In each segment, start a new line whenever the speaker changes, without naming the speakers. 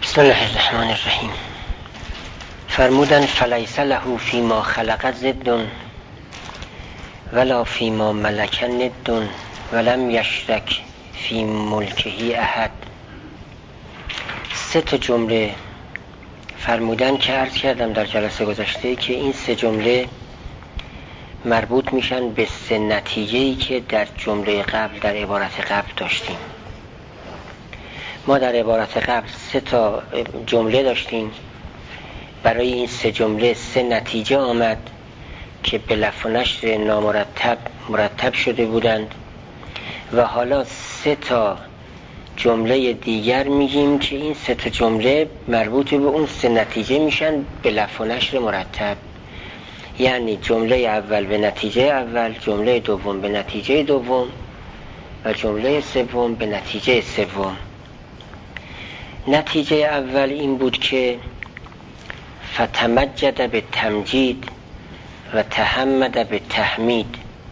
بسم الله الرحمن الرحیم. فرمودن فلیس له فیما خلق ضد ولا فیما ملک ند ولم یشرک فی ملکه احد. سه تا جمله فرمودن که عرض کردم در جلسه گذشته که این سه جمله مربوط میشن به سه نتیجه‌ای که در جمله قبل، در عبارت قبل داشتیم. ما در عبارت قبل سه تا جمله داشتیم، برای این سه جمله سه نتیجه آمد که به لفظ و نشر نامرتب مرتب شده بودند و حالا سه تا جمله دیگر میگیم که این سه تا جمله مربوط به اون سه نتیجه میشن به لفظ و نشر مرتب، یعنی جمله اول به نتیجه اول، جمله دوم به نتیجه دوم و جمله سوم به نتیجه سوم. نتیجه اول این بود که فتمجد به تمجید و تحمد به تحمید،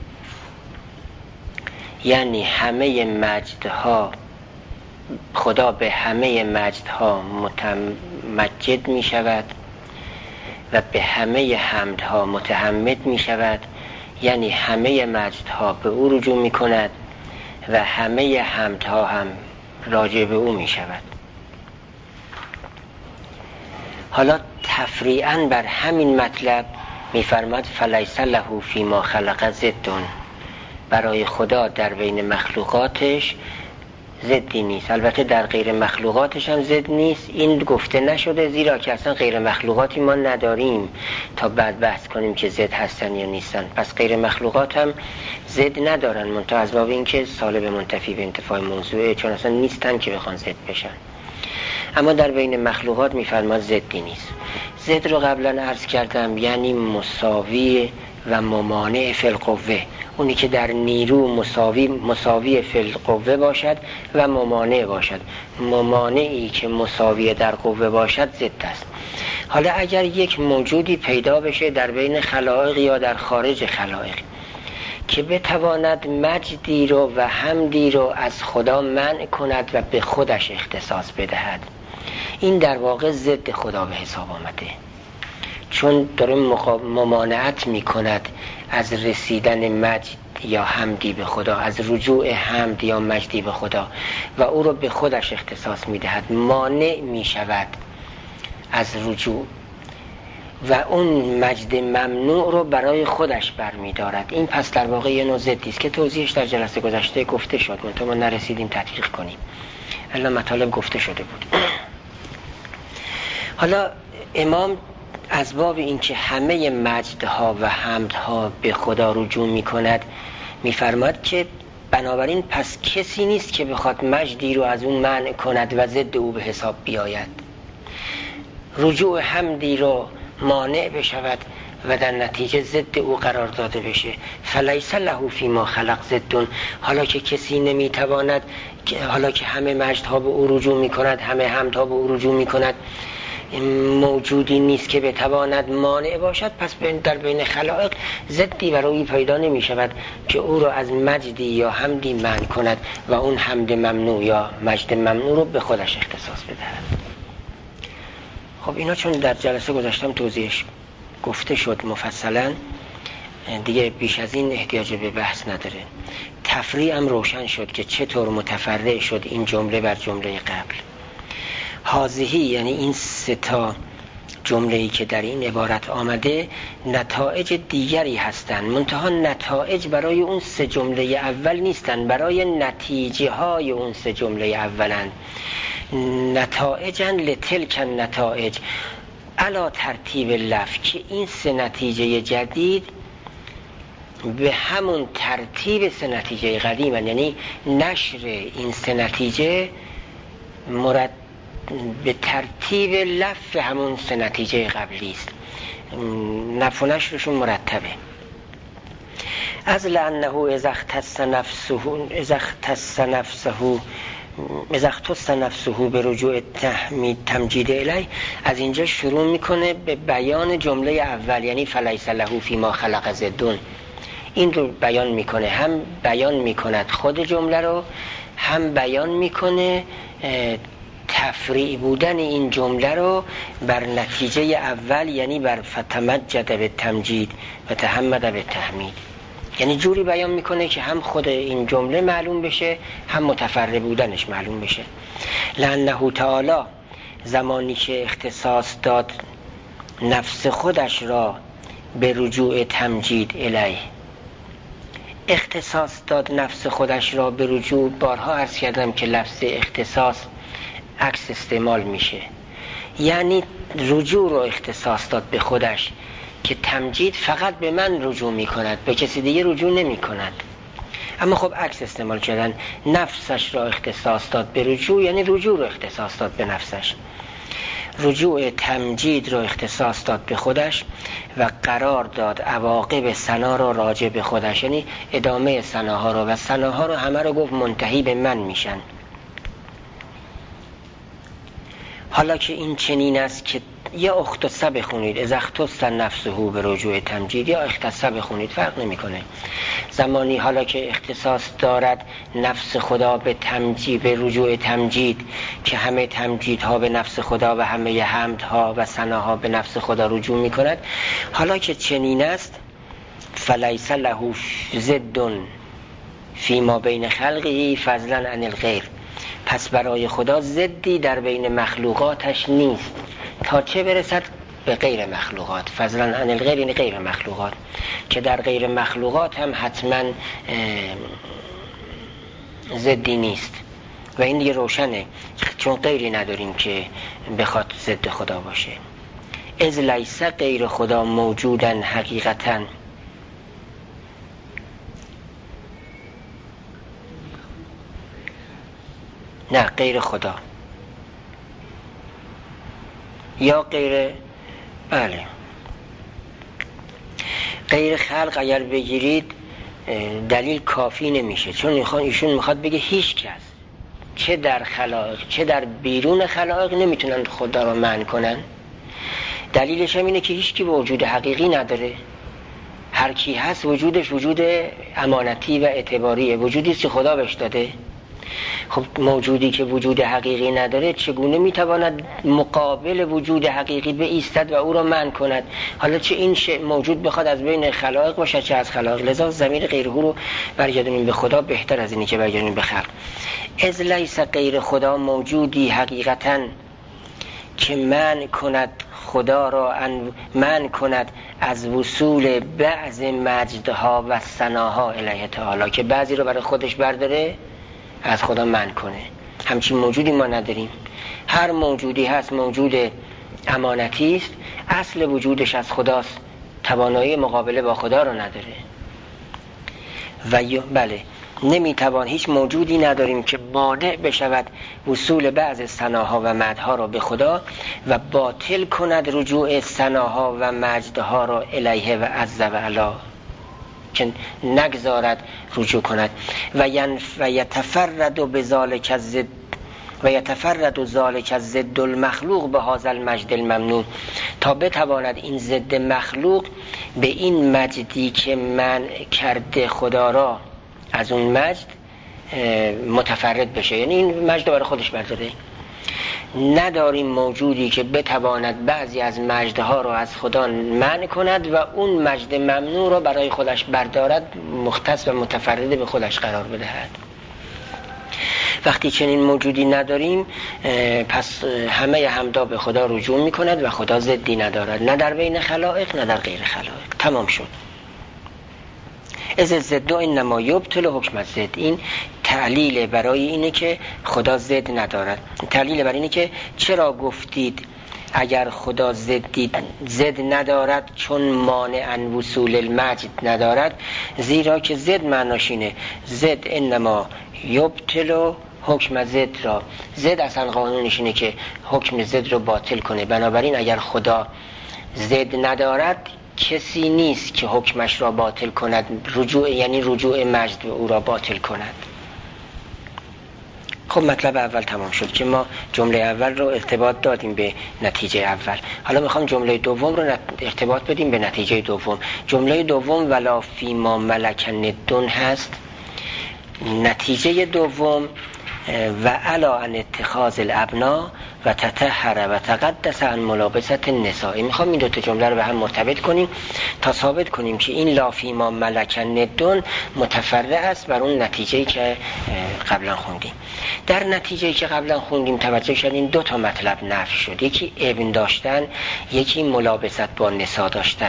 یعنی همه مجدها، خدا به همه مجدها متمجد می شود و به همه حمدها متحمد می شود، یعنی همه مجدها به او رجوع می کند و همه حمدها هم راجع به او می شود. حالا تفریعاً بر همین مطلب می‌فرماد فلیس له فیما خلق ضد، برای خدا در بین مخلوقاتش ضدی نیست. البته در غیر مخلوقاتش هم ضد نیست، این گفته نشده زیرا که اصلا غیر مخلوقاتی ما نداریم تا بعد بحث کنیم که ضد هستن یا نیستن. پس غیر مخلوقات هم ضد ندارن، منتها از باب این که سالب منتفی به انتفاع موضوعه، چون اصلا نیستن که بخوان ضد بشن. اما در بین مخلوقات میفرماد ضدی نیست. ضد رو قبلا عرض کردم یعنی مساوی و ممانع فی القوه، اونی که در نیرو مساوی فی القوه باشد و ممانع باشد. ممانعی که مساوی در قوه باشد ضد است. حالا اگر یک موجودی پیدا بشه در بین خلائق یا در خارج خلائق که بتواند مجدی رو و حمدی رو از خدا منع کند و به خودش اختصاص بدهد، این در واقع ضد خدا به حساب آمده، چون داره ممانعت می کند از رسیدن مجد یا حمدی به خدا، از رجوع حمد یا مجدی به خدا و او رو به خودش اختصاص می دهد، مانع می شود از رجوع و اون مجد ممنوع رو برای خودش برمی دارد. این پس در واقع یه نوع ضدی است که توضیحش در جلسه گذشته گفته شد، منتها ما نرسیدیم تطبیق کنیم، الان مطالب گفته شده بود. حالا امام از باب این که همه مجدها و حمدها به خدا رجوع می کند میفرماد که بنابراین پس کسی نیست که بخواد مجدی رو از اون منع کند و ضد او به حساب بیاید، رجوع حمدی رو مانع بشود و در نتیجه ضد او قرار داده بشه. فلیس له فیما خلق ضد، حالا که کسی نمیتواند، حالا که همه مجدها به او رجوع میکند، همه حمدها به او رجوع میکند، موجودی نیست که بتواند مانع باشد، پس در بین خلائق ضدی برای پیدا نمی شود که او را از مجدی یا حمدی منع کند و اون حمد ممنوع یا مجد ممنوع رو به خودش اختصاص بدهد. خب اینا چون در جلسه گذاشتم توضیحش گفته شد مفصلا، دیگه بیش از این احتیاج به بحث نداره. تفریعم روشن شد که چطور متفرع شد این جمله بر جمله قبل. هازهی یعنی این سه تا جمله‌ای که در این عبارت آمده نتایج دیگری هستند، منتها نتایج برای اون سه جمله اول نیستند، برای نتیجه های اون سه جمله اولند. نتایجن لتلک نتایج علی ترتیب لفظ، که این سه نتیجه جدید به همون ترتیب سه نتیجه قدیم، یعنی نشر این سه نتیجه به ترتیب لفظ همون سه نتیجه قبلی است، نفع و نشرشون مرتبه. از لانه اذا اختص نفسه به رجوع تمجید الیه، از اینجا شروع میکنه به بیان جمله اول، یعنی فلیس له فیما خلق ضد. این رو بیان میکنه، هم بیان میکند خود جمله رو، هم بیان میکنه تفریع بودن این جمله رو بر نتیجه اول، یعنی بر فتمجد به تمجید و تحمد به تحمید، یعنی جوری بیان میکنه که هم خود این جمله معلوم بشه هم متفرع بودنش معلوم بشه. لأنه تعالی زمانی که اختصاص داد نفس خودش را به رجوع تمجید الیه، اختصاص داد نفس خودش را به رجوع، بارها عرض کردم که لفظ اختصاص عکس استعمال میشه، یعنی رجوع رو اختصاص داد به خودش که تمجید فقط به من رجوع میکند، به کسی دیگه رجوع نمیکند. اما خب عکس استعمال کردن، نفسش را اختصاص داد به رجوع، یعنی رجوع رو اختصاص داد به نفسش. رجوع تمجید رو اختصاص داد به خودش و قرار داد عواقب ثنا رو راجع به خودش، یعنی ادامه ثناها رو، و ثناها رو همه رو گفت منتهی به من میشن. حالا که این چنین است که یا اختصه بخونید از اختص نفسه به رجوع تمجید، یا اختصه بخونید، فرق نمیکنه. زمانی حالا که اختصاص دارد نفس خدا به تمجید، به رجوع تمجید، که همه تمجیدها به نفس خدا و همه حمدها و ثناها به نفس خدا رجوع میکند، حالا که چنین است فلیس له ضد فیما بین خلقه فضلا عن الغیر، پس برای خدا ضدی در بین مخلوقاتش نیست تا چه برسد به غیر مخلوقات. فضلا عن الغیر یعنی غیر مخلوقات، که در غیر مخلوقات هم حتما ضدی نیست و این دیگه روشنه، چون غیری نداریم که بخواد ضد خدا باشه. از لیس غیر خدا موجودن حقیقتا، نه غیر خدا یا غیر، بله غیر خلق اگر بگیرید دلیل کافی نمیشه، چون ایشون میخواد بگه هیچ کس چه در خلائق چه در بیرون خلائق نمیتونن خدا رو منع کنن. دلیلش هم اینه که هیچ کی وجود حقیقی نداره، هر کی هست وجودش وجود امانتی و اعتباریه، وجودی است که خدا بهش داده. خب موجودی که وجود حقیقی نداره چگونه میتواند مقابل وجود حقیقی بایستد و او را منع کند؟ حالا چه این موجود بخواد از بین خلائق باشه چه از خلائق، لذا ضمیر غیره رو برگردونیم به خدا بهتر از اینی که برگردونیم به خلق. از لیس غیر خدا موجودی حقیقتا که منع کند خدا را، منع کند از وصول بعض مجدها و ثناها الیه تعالی، که بعضی رو برای خودش برداره از خدا منع کنه. همچین موجودی ما نداریم. هر موجودی هست موجود امانتی است، اصل وجودش از خداست، توانایی مقابله با خدا رو نداره. و بله نمیتوان، هیچ موجودی نداریم که مانع بشود وصول بعض ثناها و مدحها را به خدا و باطل کند رجوع ثناها و مجدها را الیه و عز و علا، که نگذارد رجوع کند. و یتفرد بذالک الضد و یتفرد ذالک الضد المخلوق به هذا المجد الممنون، تا بتواند این ضد مخلوق به این مجدی که منع کرده خدا را از اون مجد متفرد بشه، یعنی این مجد برای خودش برداره. نداریم موجودی که بتواند بعضی از مجدها را از خدا منع کند و اون مجد ممنوع را برای خودش بردارد، مختص و متفرد به خودش قرار بدهد. وقتی چنین موجودی نداریم پس همه حمدا به خدا رجوع می کند و خدا ضدی ندارد، نه در بین خلائق نه در غیر خلائق. تمام شد. از ضد انما یبطل حکم الضد، این تعلیل برای اینه که خدا ضد ندارد. تعلیل برای اینه که چرا گفتید اگر خدا ضد ندارد چون مانع وصول المجد ندارد، زیرا که ضد معناش اینه، ضد انما یبطل حکم ضد را، ضد اصلا قانونش اینه که حکم ضد رو باطل کنه. بنابراین اگر خدا ضد ندارد کسی نیست که حکمش را باطل کند، رجوع یعنی رجوع مجد به او را باطل کند. خب مطلب اول تمام شد که ما جمله اول رو ارتباط دادیم به نتیجه اول. حالا میخوام جمله دوم رو ارتباط بدیم به نتیجه دوم. جمله دوم ولا فیما ملک ندون هست. نتیجه دوم و علا عن اتخاذ الابنا و تطهر و تقدس عن ملابست النساء. میخوام این دوتا جمله رو به هم مرتبط کنیم تا ثابت کنیم که این لا فیما ملک ندون متفرع است بر اون نتیجه‌ای که قبلا خوندیم. در نتیجه‌ای که قبلا خوندیم توجه کردین دو تا مطلب نفی شد، یکی ابن داشتن، یکی ملابست با نساء داشتن.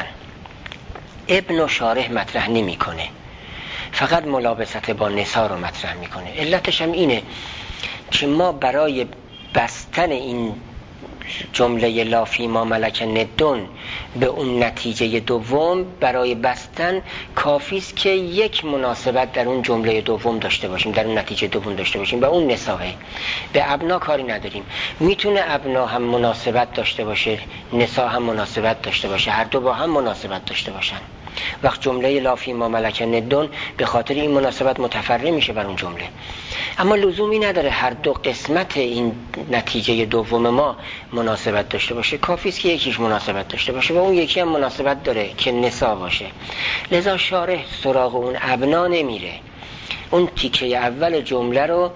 ابن و شارح مطرح نمی‌کنه، فقط ملابست با نساء رو مطرح میکنه. علتش هم اینه که ما برای بستن این جمله لا فیما ملک ندون به اون نتیجه دوم، برای بستن کافی است که یک مناسبت در اون جمله دوم داشته باشیم، در اون نتیجه دوم داشته باشیم و اون نساء. به ابنا کاری نداریم، میتونه ابنا هم مناسبت داشته باشه، نساء هم مناسبت داشته باشه، هر دو با هم مناسبت داشته باشن. وقت جمله لا فیما ملک ندون به خاطر این مناسبت متفرع میشه بر اون جمله. اما لزومی نداره هر دو قسمت این نتیجه دوم ما مناسبت داشته باشه، کافی است که یکیش مناسبت داشته باشه و اون یکی هم مناسبت داره که نساء باشه. لذا شارح سراغ اون ابنا نمیره، اون تیکه اول جمله رو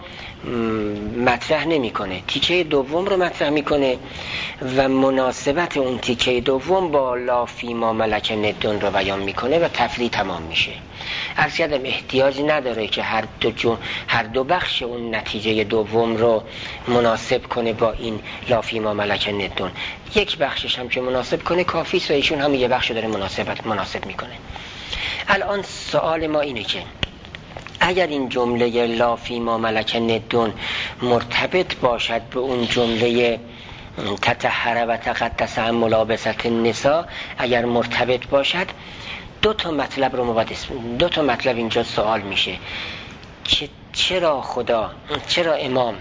مطرح نمیکنه، تیکه دوم رو مطرح میکنه و مناسبت اون تیکه دوم با لا فیما ملک ندون رو بیان میکنه و تفریع تمام میشه. عرض کردم احتیاج نداره که هر دو بخش اون نتیجه دوم رو مناسب کنه با این لا فیما ملک ندون، یک بخشش هم که مناسب کنه کافی است و ایشون هم یه بخش داره مناسب میکنه. الان سوال ما اینه که اگر این جمله لا فیما ملک ندون مرتبط باشد به اون جمله تطهر و تقدس عن ملابست النساء، اگر مرتبط باشد دو تا مطلب اینجا سوال میشه که چرا امام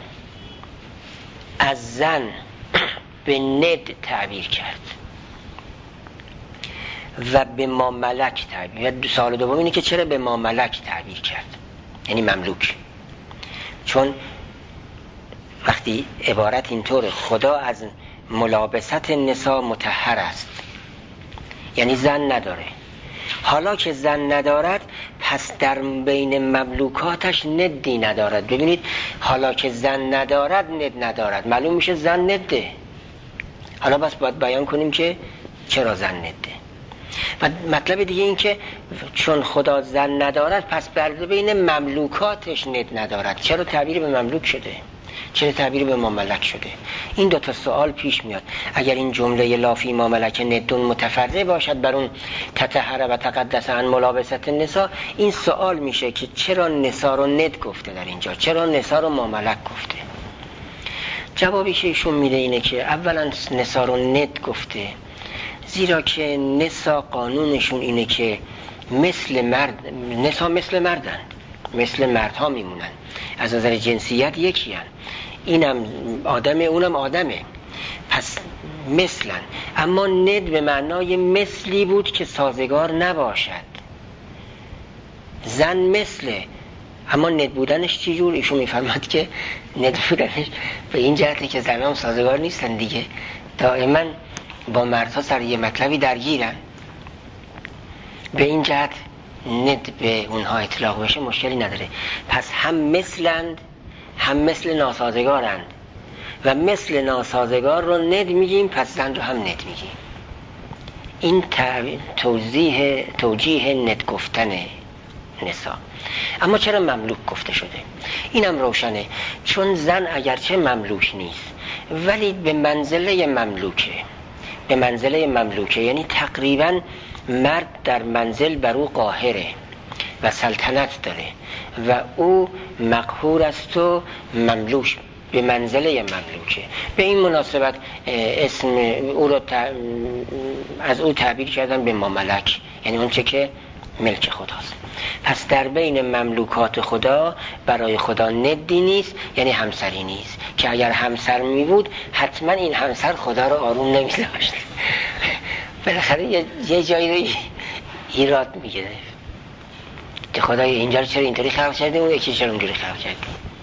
از زن به ند تعبیر کرد و به ما ملک تعبیر. سوال دوم اینه که چرا به ما ملک تعبیر کرد، یعنی مملوک. چون وقتی عبارت اینطور خدا از ملابست نساء مطهر است، یعنی زن نداره. حالا که زن ندارد پس در بین مملوکاتش ندی ندارد. ببینید حالا که زن ندارد ند ندارد، معلوم میشه زن نده. حالا بس باید بیان کنیم که چرا زن نده. و مطلب دیگه این که چون خدا زن ندارد پس در بین مملوکاتش ند ندارد. چرا تعبیر به مملوک شده؟ چرا تعبیر به مملک شده؟ این دو تا سوال پیش میاد. اگر این جمله لا فیما ملک ندون متفرع باشد بر اون تطهر و تقدس عن ملابست النساء، این سوال میشه که چرا نساء رو ند گفته در اینجا، چرا نساء رو مملک گفته؟ جوابی که ایشون میده اینه که اولا نساء رو ند گفته زیرا که نساء قانونشون اینه که نساء مثل مردن، مثل مردها میمونن، از نظر جنسیت یکی هن. اینم آدمه اونم آدمه، پس مثلن. اما ند به معنای مثلی بود که سازگار نباشد. زن مثله، اما ند بودنش چی جور؟ ایشون میفرماد که ند بودنش به این جهته که زنان سازگار نیستن دیگه، دائما با مردها سر یه مطلبی درگیرن، به این جهت ند به اونها اطلاق بشه مشکلی نداره. پس هم مثلند هم مثل ناسازگارند و مثل ناسازگار رو ند میگیم، پس زن رو هم ند میگیم. این توجیه ند گفتن نساء. اما چرا مملوک گفته شده؟ اینم روشنه، چون زن اگرچه مملوک نیست ولی به منزله مملوکه، یعنی تقریبا مرد در منزل بر او قاهره و سلطنت داره و او مقهور است و مملوک به منزله مملوکه. به این مناسبت اسم او رو از او تعبیر کردن به مملک، یعنی اون چه که ملک خداست. پس در بین مملوکات خدا برای خدا ندی نیست، یعنی همسری نیست، که اگر همسر می بود حتما این همسر خدا رو آروم نمی داشت. بالاخره یه جایی رو ایراد می گرفت که خدای اینجا رو چرا اینطوری خلق کرده، اون یکی چرا اونجوری خلق کرده.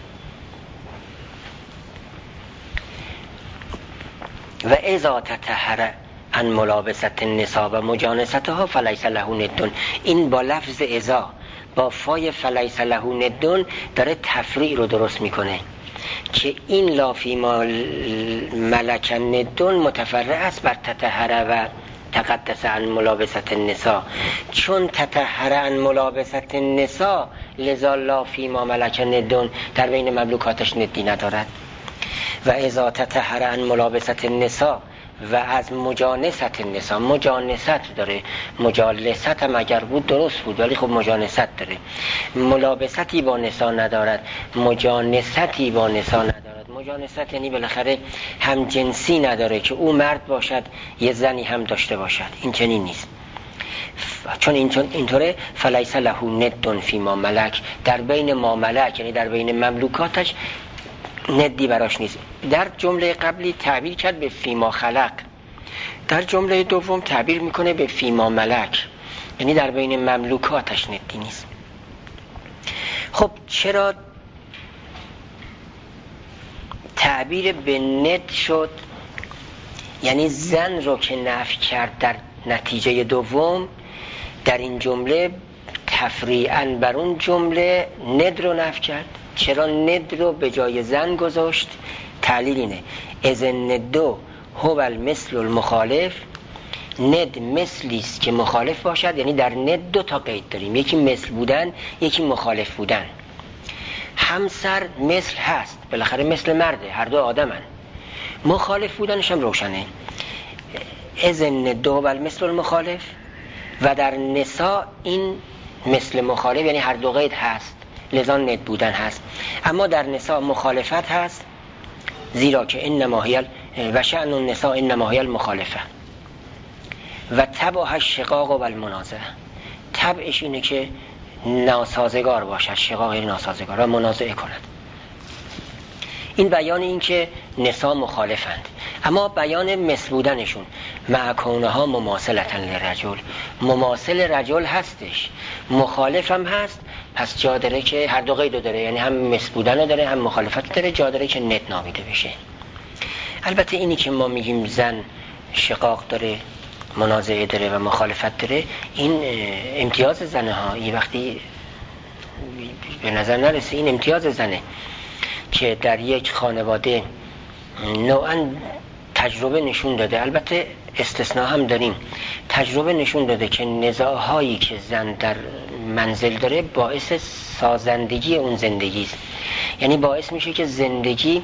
و اذا تطهر عن ملابست النساء و مجانستها فلیس له ندون. این با لفظ اذا با فای فلیس له ندون داره تفریع رو درست میکنه. که این لا فیما ملک ندون متفرع است بر تطهر و تقدس عن ملابست النساء، چون تطهر عن ملابست النساء لذا لا فیما ملک ندون در بین مملوکاتش ندی ندارد. و اذا تطهر عن ملابست النساء و از مجانست النساء، مجانست داره، مجالست هم اگر بود درست بود ولی خب مجانست داره، ملابستی با نساء ندارد، مجانستی با نساء ندارد. مجانست یعنی بالاخره هم جنسی نداره که او مرد باشد یه زنی هم داشته باشد، این چنین نیست. چون اینطوره فلیس له ند فیما ملک، در بین ما ملک یعنی در بین مملوکاتش ندی براش نیست. در جمله قبلی تعبیر کرد به فیما خلق، در جمله دوم تعبیر میکنه به فیما ملک، یعنی در بین مملوکاتش ندی نیست. خب چرا تعبیر به ند شد؟ یعنی زن رو که نفی کرد در نتیجه دوم در این جمله تفریعاً بر اون جمله ند رو نفی کرد. چرا ند رو به جای زن گذاشت؟ تعلیل اینه از الندو هو المثل المخالف، ند مثلی است که مخالف باشد. یعنی در ند دو تا قید داریم، یکی مثل بودن، یکی مخالف بودن. همسر مثل هست، بالاخره مثل مرده، هر دو آدمن، مخالف بودنش هم روشنه. از الندو هو المثل المخالف. و در نساء این مثل مخالف یعنی هر دو قید هست، لذا ند بودن هست. اما در نساء مخالفت هست، زیرا که انما هی و شأن النساء انما هی المخالفه و تبعها الشقاق و المنازعه. تبعش اینه که ناسازگار باشد، شقاق ناسازگار و منازعه کند. این بیان این که نساء مخالفند. اما بیان مثل بودنشون مع کونها مماثلة للرجل، مماثل رجل هستش، مخالف هم هست، پس جا داره که هر دو قیدو داره، یعنی هم مثل بودن داره هم مخالفت داره، جا داره که ند نامیده بشه. البته اینی که ما میگیم زن شقاق داره، منازعه داره و مخالفت داره، این امتیاز زنه ها، این وقتی به نظر نرسه این امتیاز زنه که در یک خانواده نوعاً تجربه نشون داده، البته استثناء هم داریم، تجربه نشون داده که نزاع‌هایی که زن در منزل داره باعث سازندگی اون زندگی است. یعنی باعث میشه که زندگی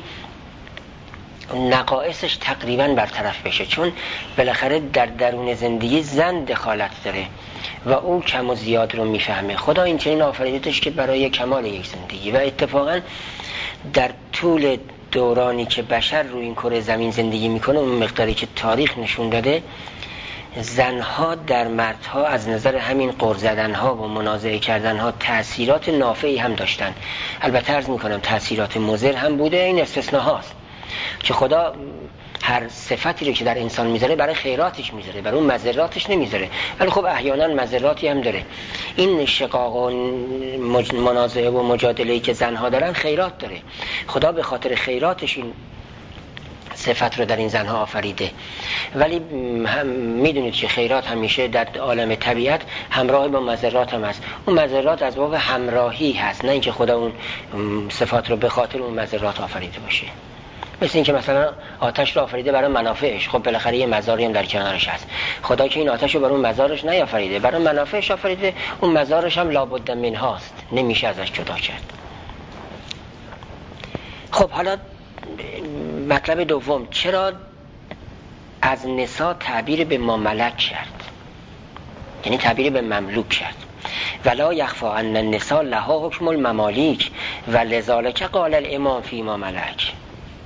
نقائصش تقریباً برطرف بشه، چون بالاخره در درون زندگی زن دخالت داره و او کم و زیاد رو میفهمه. خدا این چنین آفریدتش که برای کمال یک زندگی. و اتفاقاً در طول دورانی که بشر روی این کره زمین زندگی میکنه، اون مقداری که تاریخ نشون داده، زنها در مردها از نظر همین قر زدنها و منازعه کردنها تأثیرات نافعی هم داشتن. البته عرض میکنم تأثیرات مضر هم بوده، این استثناء هاست که خدا هر صفتی رو که در انسان میذاره برای خیراتش میذاره، برای اون مضراتش نمیذاره. ولی خب احیانا مضراتی هم داره. این شقاق و منازعه و مجادله‌ای که زنها دارن خیرات داره. خدا به خاطر خیراتش این صفت رو در این زنها آفریده. ولی هم میدونید که خیرات همیشه در عالم طبیعت همراه با مضرات هم هست. اون مضرات از باب همراهی هست، نه اینکه خدا اون صفات رو به خاطر اون مضرات آفریده باشه. مثل این که مثلا آتش رو آفریده برای منافعش، خب بالاخره یه مزاری هم در کنارش هست. خدا که این آتش رو برای اون مزارش نیافریده، برای منافعش آفریده، اون مزارش هم لابد من هاست، نمیشه ازش جدا کرد. خب حالا مطلب دوم، چرا از نساء تعبیر به ما ملک کرد؟ یعنی تعبیر به مملوک کرد. ولا یخفا ان النساء لها حکم الممالیک و لذالک قال الامام فی ما ملک.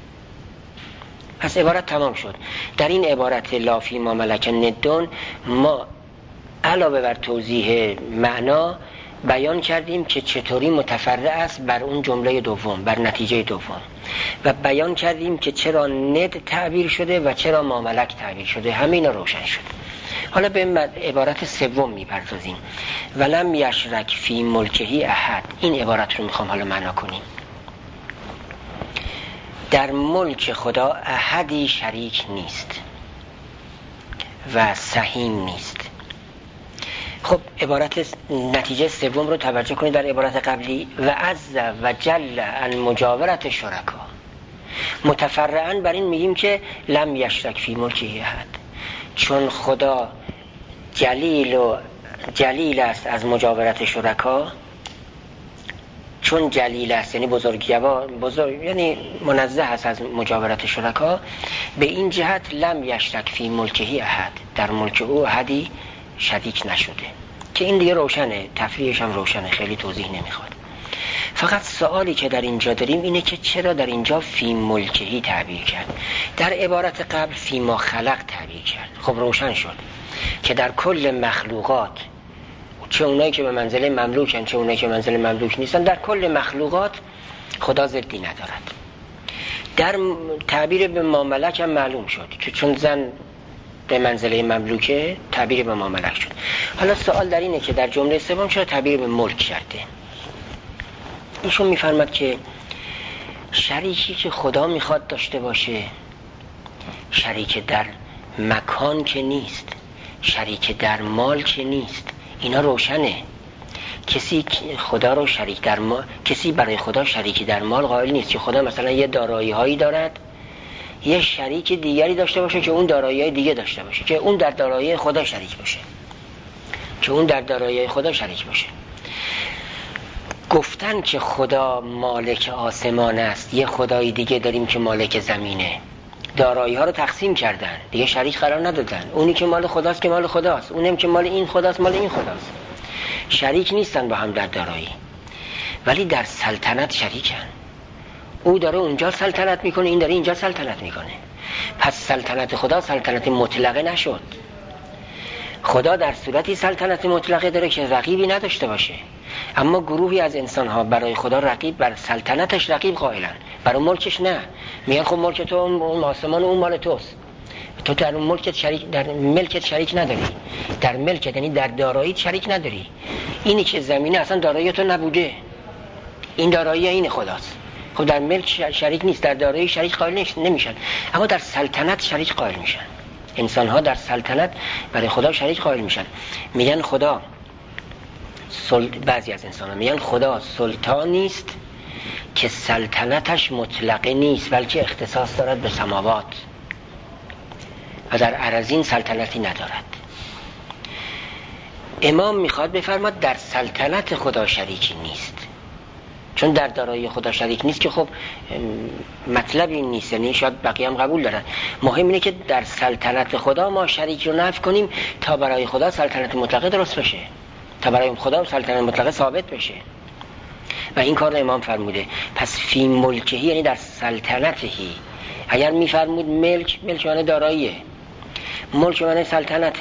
پس عبارت تمام شد. در این عبارت لا فی ما ملک ندون ما علاوه بر توضیح معنا بیان کردیم که چطوری متفرع است بر اون جمله دوم، بر نتیجه دوم، و بیان کردیم که چرا ند تعبیر شده و چرا ما ملک تعبیر شده. همین روشن شد. حالا به عبارت سوم میپردازیم. ولم یشرک فی ملکهی احد. این عبارت رو میخوام حالا معنا کنیم. در ملک خدا احدی شریک نیست و سهیم نیست. خب عبارت نتیجه سوم رو توجه کنید. در عبارت قبلی و عز و جل عن مجاورت شرکا، متفرعاً بر این میگیم که لم یشرک فی ملکه احد، چون خدا جلیل است از مجاورت شرکا، چون جلیل است یعنی بزرگ یعنی منزه است از مجاورت شرکا، به این جهت لم یشرک فی ملکه احد، در ملک او احدی شریک نشده. که این دیگه روشنه، تفریحش هم روشنه، خیلی توضیح نمیخواد. فقط سوالی که در اینجا داریم اینه که چرا در اینجا فی ملکهی تعبیر کرد، در عبارت قبل فی ما خلق تعبیر کرد. خب روشن شد که در کل مخلوقات، چه اونایی که به منزله مملوکن چه اونایی که به منزله مملوک نیستن، در کل مخلوقات خدا ضدی ندارد. در تعبیر به ما ملک هم معلوم شد که چون زن به منزله مملوکه تعبیر به ما ملک شد. حالا سوال در اینه که در جمله سوم چرا تعبیر به ملک کرده؟ ایشون میفرماد که شریکی که خدا میخواد داشته باشه، شریک در مکان که نیست، شریک در مال که نیست، اینا روشنه. کسی خدا رو شریک در مال، کسی برای خدا شریکی در مال قائل نیست که خدا مثلا یه دارایی هایی دارد، یه شریک دیگری داشته باشه که اون دارایی های دیگه داشته باشه، که اون در دارایی خدا شریک باشه، که اون در دارایی خدا شریک باشه. گفتن که خدا مالک آسمان است، یه خدای دیگه داریم که مالک زمینه، دارایی ها رو تقسیم کردن، دیگه شریک قرار ندادن. اونی که مال خداست که مال خداست، اونم که مال این خداست مال این خداست. شریک نیستن با هم در دارایی، ولی در سلطنت شریکن. او داره اونجا سلطنت میکنه، این داره اینجا سلطنت میکنه. پس سلطنت خدا سلطنت مطلقه نشد. خدا در صورتی سلطنت مطلقه داره که رقیبی نداشته باشه، اما گروهی از انسان‌ها برای خدا رقیب، بر سلطنتش رقیب قائلن، برای ملکش نه. میگن خب ملک تو اون آسمان اون مال توست، تو در اون ملکت شریک، در ملکت شریک نداری، در ملکت یعنی در داراییت شریک نداری. اینی که زمینه اصلا دارایی تو نبوده، این دارایی این خداست. خب در ملک شریک نیست، در دارایی شریک قائل نمیشن، اما در سلطنت شریک قائل میشن. انسان‌ها در سلطنت برای خدا شریک قائل میشن. میگن خدا بعضی از انسان‌ها میگن خدا سلطانی است که سلطنتش مطلقه نیست، بلکه اختصاص دارد به سماوات و در ارضین سلطنتی ندارد. امام میخواد بفرماد در سلطنت خدا شریکی نیست، چون در دارایی خدا شریک نیست که خب مطلب این نیست، یعنی شاید بقیه هم قبول دارن. مهم اینه که در سلطنت خدا ما شریک رو نفی کنیم تا برای خدا سلطنت مطلقه درست بشه، تا برای خدا سلطنت مطلقه ثابت بشه، و این کار رو امام فرموده. پس فی ملکهی یعنی در سلطنتهی. اگر میفرمود ملک معنی داراییه، ملک معنی سلطنته.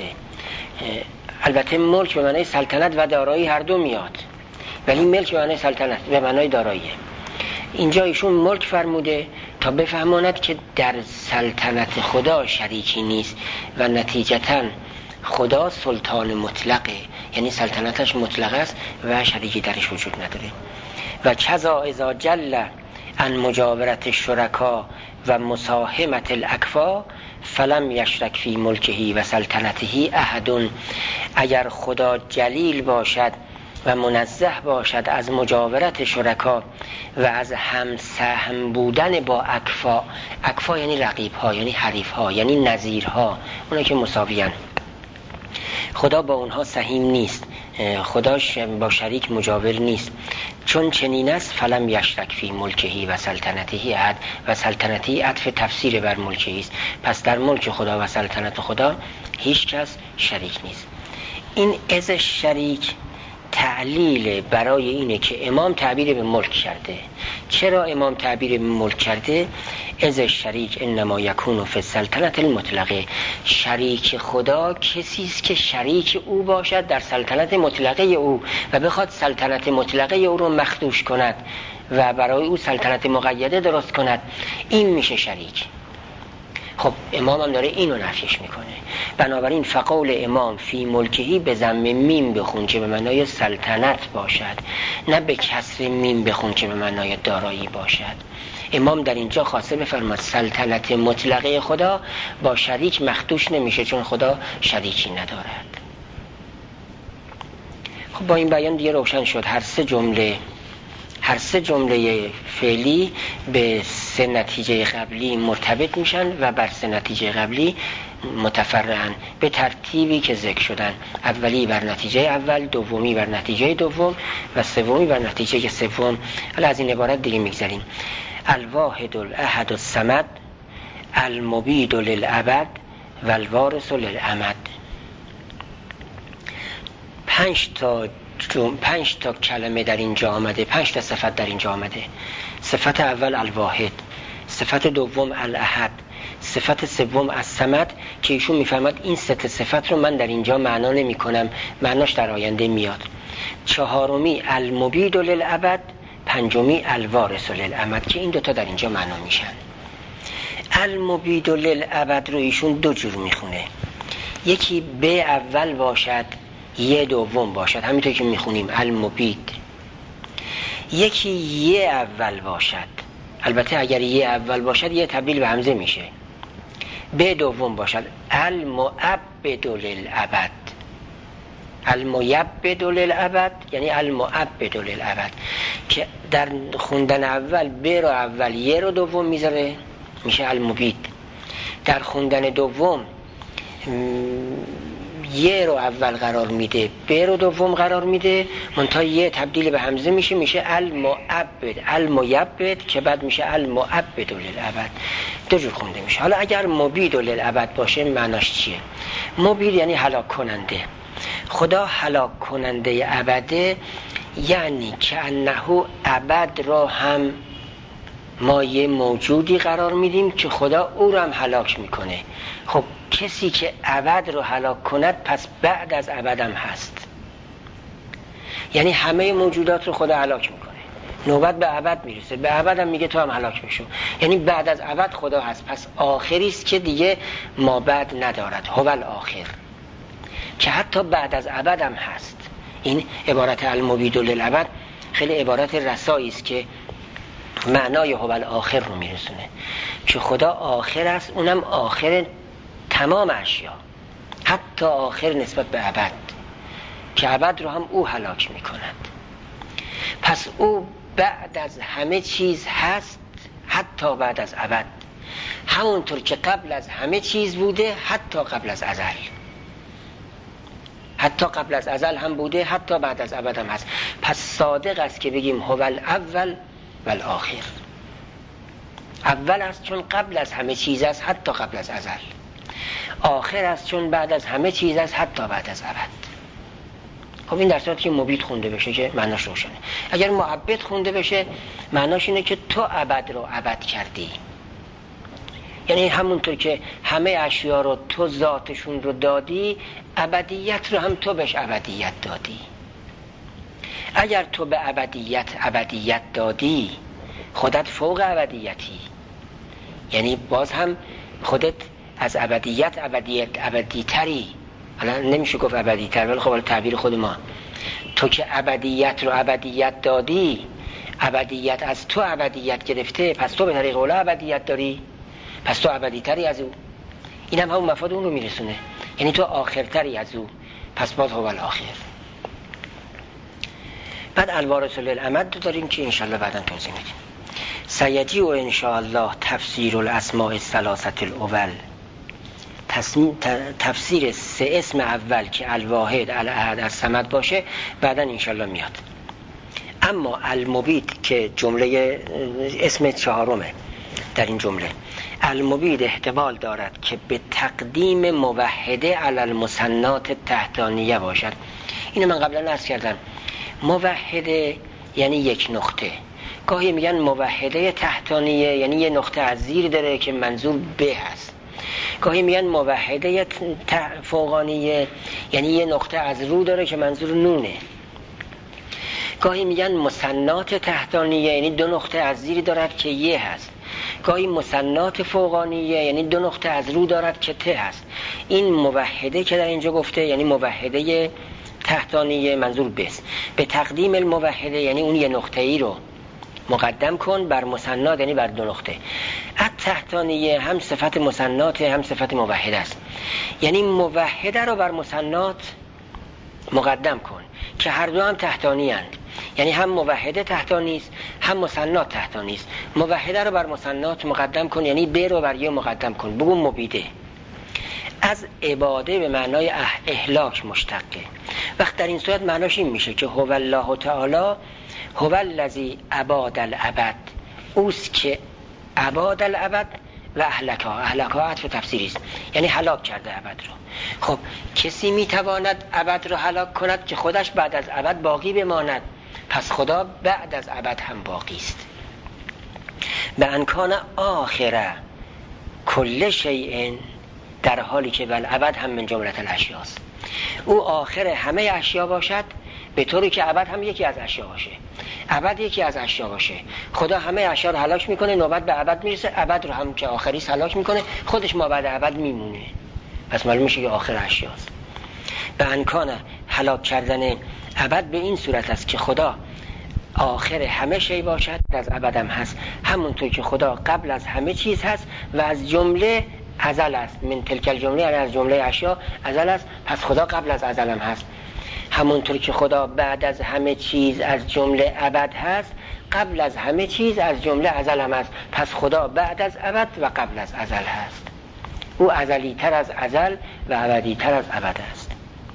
البته ملک به معنی سلطنت و دارایی هر دو میاد، ولی ملک به معنی سلطنت به معنی داراییه. اینجا ایشون ملک فرموده تا بفهماند که در سلطنت خدا شریکی نیست و نتیجتاً خدا سلطان مطلقه، یعنی سلطنتش مطلقه است و شریکی درش وجود نداره. و کذا اذا جل عن مجاورت الشرکا و مساهمت الاکفا فلم یشرک فی ملکهی و سلطنته احد. اگر خدا جلیل باشد و منزه باشد از مجاورت شرکا و از همسهم بودن با اکفا، اکفا یعنی رقیب ها، یعنی حریف ها، یعنی نظیر ها، اونا که مساویان، خدا با اونها سهیم نیست، خدا با شریک مجاور نیست. چون چنین است فلم یشرک فی ملکهی و سلطنته احد، و سلطنتی عطف تفسیر بر ملکهی است، پس در ملک خدا و سلطنت خدا هیچ کس شریک نیست. این از شریک تعلیل برای اینه که امام تعبیر به ملک کرده. چرا امام تعبیر به ملک کرده؟ از شریک انما یکون فی السلطنت المطلقه. شریک خدا کسی است که شریک او باشد در سلطنت مطلقه او و بخواد سلطنت مطلقه او رو مخدوش کند و برای او سلطنت مقیده درست کند، این میشه شریک. خب امام هم داره اینو نفیش میکنه. بنابراین فقول امام فی ملکهی به ضم میم بخون که به معنای سلطنت باشد، نه به کسر میم بخون که به معنای دارایی باشد. امام در اینجا خواسته بفرماد سلطنت مطلقه خدا با شریک مخدوش نمیشه، چون خدا شریکی ندارد. خب با این بیان دیگه روشن شد هر سه جمله هر سه جمله فعلی به سه نتیجه قبلی مرتبط میشن و بر سه نتیجه قبلی متفرعن به ترتیبی که ذکر شدن. اولی بر نتیجه اول، دومی بر نتیجه دوم و سومی بر نتیجه سوم. حالا از این عبارت دیگه میگذریم. الواحد الاحد الصمد المبید للابد و الوارث للامد. 5 تا کلمه در اینجا آمده، 5 تا صفت در اینجا آمده. صفت اول الواحد، صفت دوم الاحد، صفت سوم الصمد که ایشون میفرماد این سه صفت رو من در اینجا معنا نمی کنم، معناش در آینده میاد. چهارمی المبید للابد، پنجمی الوارث للامد که این دوتا در اینجا معنا میشن. المبید للابد رو ایشون دو جور میخونه، یکی به اول باشد یه دوم باشد، همینطور که میخونیم المبید. یکی یه اول باشد، البته اگر یه اول باشد یه تبدیل به همزه میشه، به دوم باشد المعبد للابد. المعبد للابد یعنی المعبد للابد که در خوندن اول به رو اول یه رو دوم میذاره میشه المبید، در خوندن دوم یه رو اول قرار میده به رو دوم قرار میده، منتها یه تبدیل به همزه میشه المعبد، المعبد که بعد میشه المعبد للابد. دو جور خونده میشه. حالا اگر مبید للابد باشه معناش چیه؟ مبید یعنی هلاک کننده. خدا هلاک کننده ابده، یعنی که انه ابد را هم ما یه موجودی قرار میدیم که خدا او رو هم هلاک میکنه. خب کسی که ابد رو هلاک کند پس بعد از ابد هم هست، یعنی همه موجودات رو خدا هلاک میکنه، نوبت به ابد میرسه، به ابد هم میگه تو هم هلاک بشو، یعنی بعد از ابد خدا هست، پس آخری است که دیگه ما بعد ندارد، هو الاخر، که حتی بعد از ابد هم هست. این عبارت المبید للابد خیلی عبارت رسایی است که معنای هو الاخر رو میرسونه، که خدا آخر است، اونم آخر تمام اشیا، حتی آخر نسبت به ابد، که ابد رو هم او هلاک میکند. پس او بعد از همه چیز هست، حتی بعد از ابد، همونطور که قبل از همه چیز بوده، حتی قبل از ازل، حتی قبل از ازل هم بوده، حتی بعد از ابد هم هست. پس صادق است که بگیم هو الاول و الاخر. اول است چون قبل از همه چیز است، حتی قبل از ازل. آخر است چون بعد از همه چیز است، حتی بعد از ابد. خب این در صورتی که مبید خونده بشه که معناش روشنه. اگر معبد خونده بشه معناش اینه که تو ابد رو ابد کردی، یعنی همونطور که همه اشیا رو تو ذاتشون رو دادی، ابدیت رو هم تو بهش ابدیت دادی. اگر تو به ابدیت دادی، خودت فوق ابدیتی، یعنی باز هم خودت از ابدیتری. حالا نمیشه گفت ابدیتر، ولی خب تعبیر خود ما، تو که ابدیت رو ابدیت دادی، ابدیت از تو ابدیت گرفته، پس تو به طریق اولا ابدیت داری، پس تو ابدیتری از او. این هم همون مفاد اون رو میرسونه، یعنی تو آخرتری از او، پس باز هو الاخر. بعد الوارث للامد داریم که انشالله بعدا توضیح میدیم. سیجی و انشاءالله تفسیر الاسماء الثلاثه الاول، تفسیر سه اسم اول که الواحد، الاحد، الصمد باشه بعدا انشالله میاد. اما المبید که جمله اسم چهارمه در این جمله، المبید احتمال دارد که به تقدیم موحده علی المثنات تحتانیه باشد. اینو من قبلا عرض کردم، موحده یعنی یک نقطه، گاهی میگن موحده تحتانیه یعنی یه نقطه از زیر داره که منظور به هست، گاهی میگن موحده فوقانیه یعنی یه نقطه از رو داره که منظور نونه، گاهی میگن مثنات تحتانیه یعنی دو نقطه از زیر دارد که یه هست، گاهی مثنات فوقانیه یعنی دو نقطه از رو دارد که ته هست. این موحده که در اینجا گفته یعنی موحده تحتانیه منظور بس. به تقدیم الموحده یعنی اون یه نقطه ای رو مقدم کن بر مثنات یعنی بر دو نقطه. تحتانیه هم صفت مثنات هم صفت موحده است، یعنی موحده رو بر مثنات مقدم کن که هر دو هم تحتانی اند. یعنی هم موحده تحتانی است هم مثنات تحتانی است. موحده رو بر مثنات مقدم کن، یعنی ب رو بر ی مقدم کن، بگو مبیده. از عباده به معنای اهلاک مشتقه. وقت در این صورت معناش این میشه که هو الله تعالی هو الذی عباد العبد، اوست که عباد العبد و اهلکا. اهلکا عطف تفسیری است، یعنی هلاک کرده عبد رو. خب کسی میتواند عبد رو هلاک کند که خودش بعد از عبد باقی بماند، پس خدا بعد از عبد هم باقی است. به انکان آخره کل شیء، در حالی که والعبد هم من جملة الاشیاء است. او آخر همه اشیا باشد، به طوری که عبد هم یکی از اشیا باشه. عبد یکی از اشیا باشه، خدا همه اشیا رو هلاک میکنه، نوبت به عبد میرسه، عبد رو هم که آخری هلاک میکنه، خودش ما بعد عبد میمونه، پس معلوم میشه که آخر اشیاست. به انکان هلاک کردن عبد به این صورت است که خدا آخر همه شی باشد، از ابد هم هست، همونطور که خدا قبل از همه چیز هست و از جمله ازل است. من تلک الجمله، یعنی از جمله اشیا ازل است، پس خدا قبل از ازل هم هست. همونطور که خدا بعد از همه چیز از جمله ابد هست، قبل از همه چیز از جمله ازل هم هست، پس خدا بعد از ابد و قبل از ازل هست. او ازلی تر از ازل و ابدی تر از ابد است.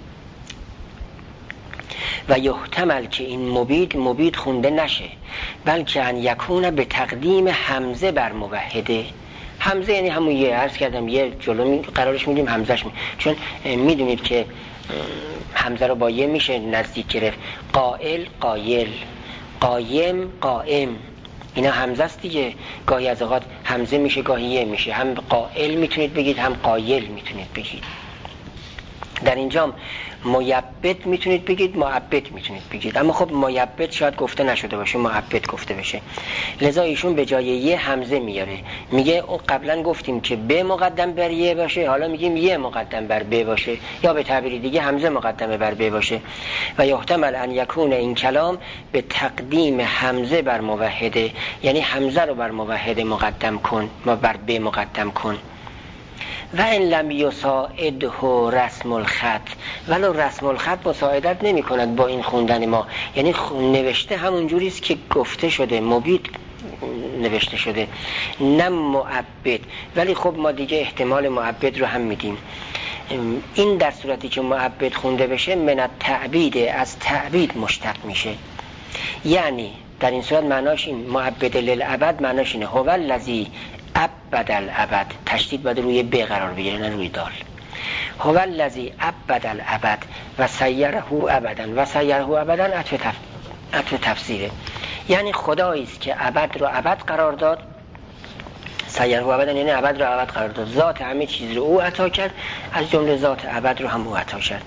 و یحتمل که این مبید خونده نشه، بلکه ان یکونه به تقدیم حمزه بر موحده. حمزه یعنی همون یه، عرض کردم یه جلو قرارش میدیم حمزهش چون میدونید که حمزه رو با یه میشه نزدیک گرفت. قائل قایل، قایم قائم، اینا حمزه است دیگه. گاهی از اوقات حمزه میشه گاهی یه میشه، هم قائل میتونید بگید هم قایل میتونید بگید. در اینجا میبد میتونید بگید، معبد میتونید بگید، اما خب میبد شاید گفته نشده باشه، معبد گفته بشه. لذا ایشون به جای یه حمزه میاره، میگه اون قبلا گفتیم که ب مقدم بر یه باشه، حالا میگیم یه مقدم بر ب باشه، یا به تعبیری دیگه حمزه مقدم بر ب باشه. و یحتمل ان یکون این کلام به تقدیم حمزه بر موحده، یعنی حمزه رو بر موحده مقدم کن و بر ب مقدم کن. و ان لم یساعده رسم الخط، ولو رسم الخط مساعدت نمی کند با این خوندن ما، یعنی نوشته همون جوری است که گفته شده، مبید نوشته شده نه معبد، ولی خب ما دیگه احتمال معبد رو هم میدیم. این در صورتی که معبد خونده بشه من التعبید، از تعبید مشتق میشه. یعنی در این صورت معناش این معبد للعبد معناش اینه هو الذی عبد العبد، تشدید باید روی ب قرار بگیره نه روی دال. هو الذی عبد العبد و سیره ابدا، و سیره ابدا عطف تفسیره، یعنی خدایی است که عبد رو عبد قرار داد، سیره ابدا یعنی عبد رو عبد قرار داد، ذات همه چیز رو او عطا کرد، از جمله ذات عبد رو هم او عطا کرد.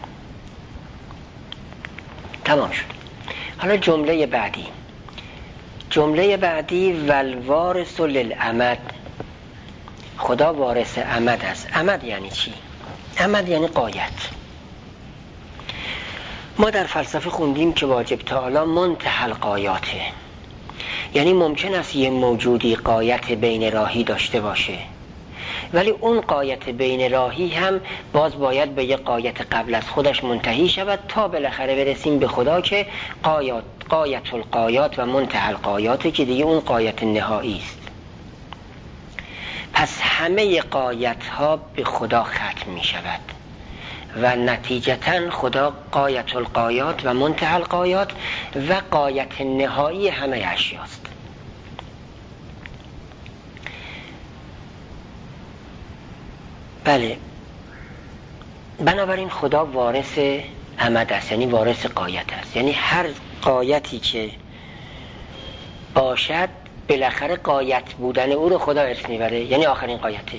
تمام شد. حالا جمله بعدی والوارث للعمد، خدا وارث عمد است. عمد یعنی چی؟ عمد یعنی غایت. ما در فلسفه خوندیم که واجب تعالی منتهی الغایاته، یعنی ممکن است یه موجودی غایت بین راهی داشته باشه، ولی اون غایت بین راهی هم باز باید به یه غایت قبل از خودش منتهی شود تا بالاخره برسیم به خدا که غایت الغایات و منتهی الغایات، که دیگه اون غایت نهایی است. پس همه غایت ها به خدا ختم می شود و نتیجتا خدا غایت الغایات و منتهی الغایات و غایت نهایی همه اشیاست. بله، بنابراین خدا وارث عمد است، یعنی وارث غایت است، یعنی هر غایتی که باشد بالاخره غایت بودن او رو خدا ارث میبره، یعنی آخرین غایته.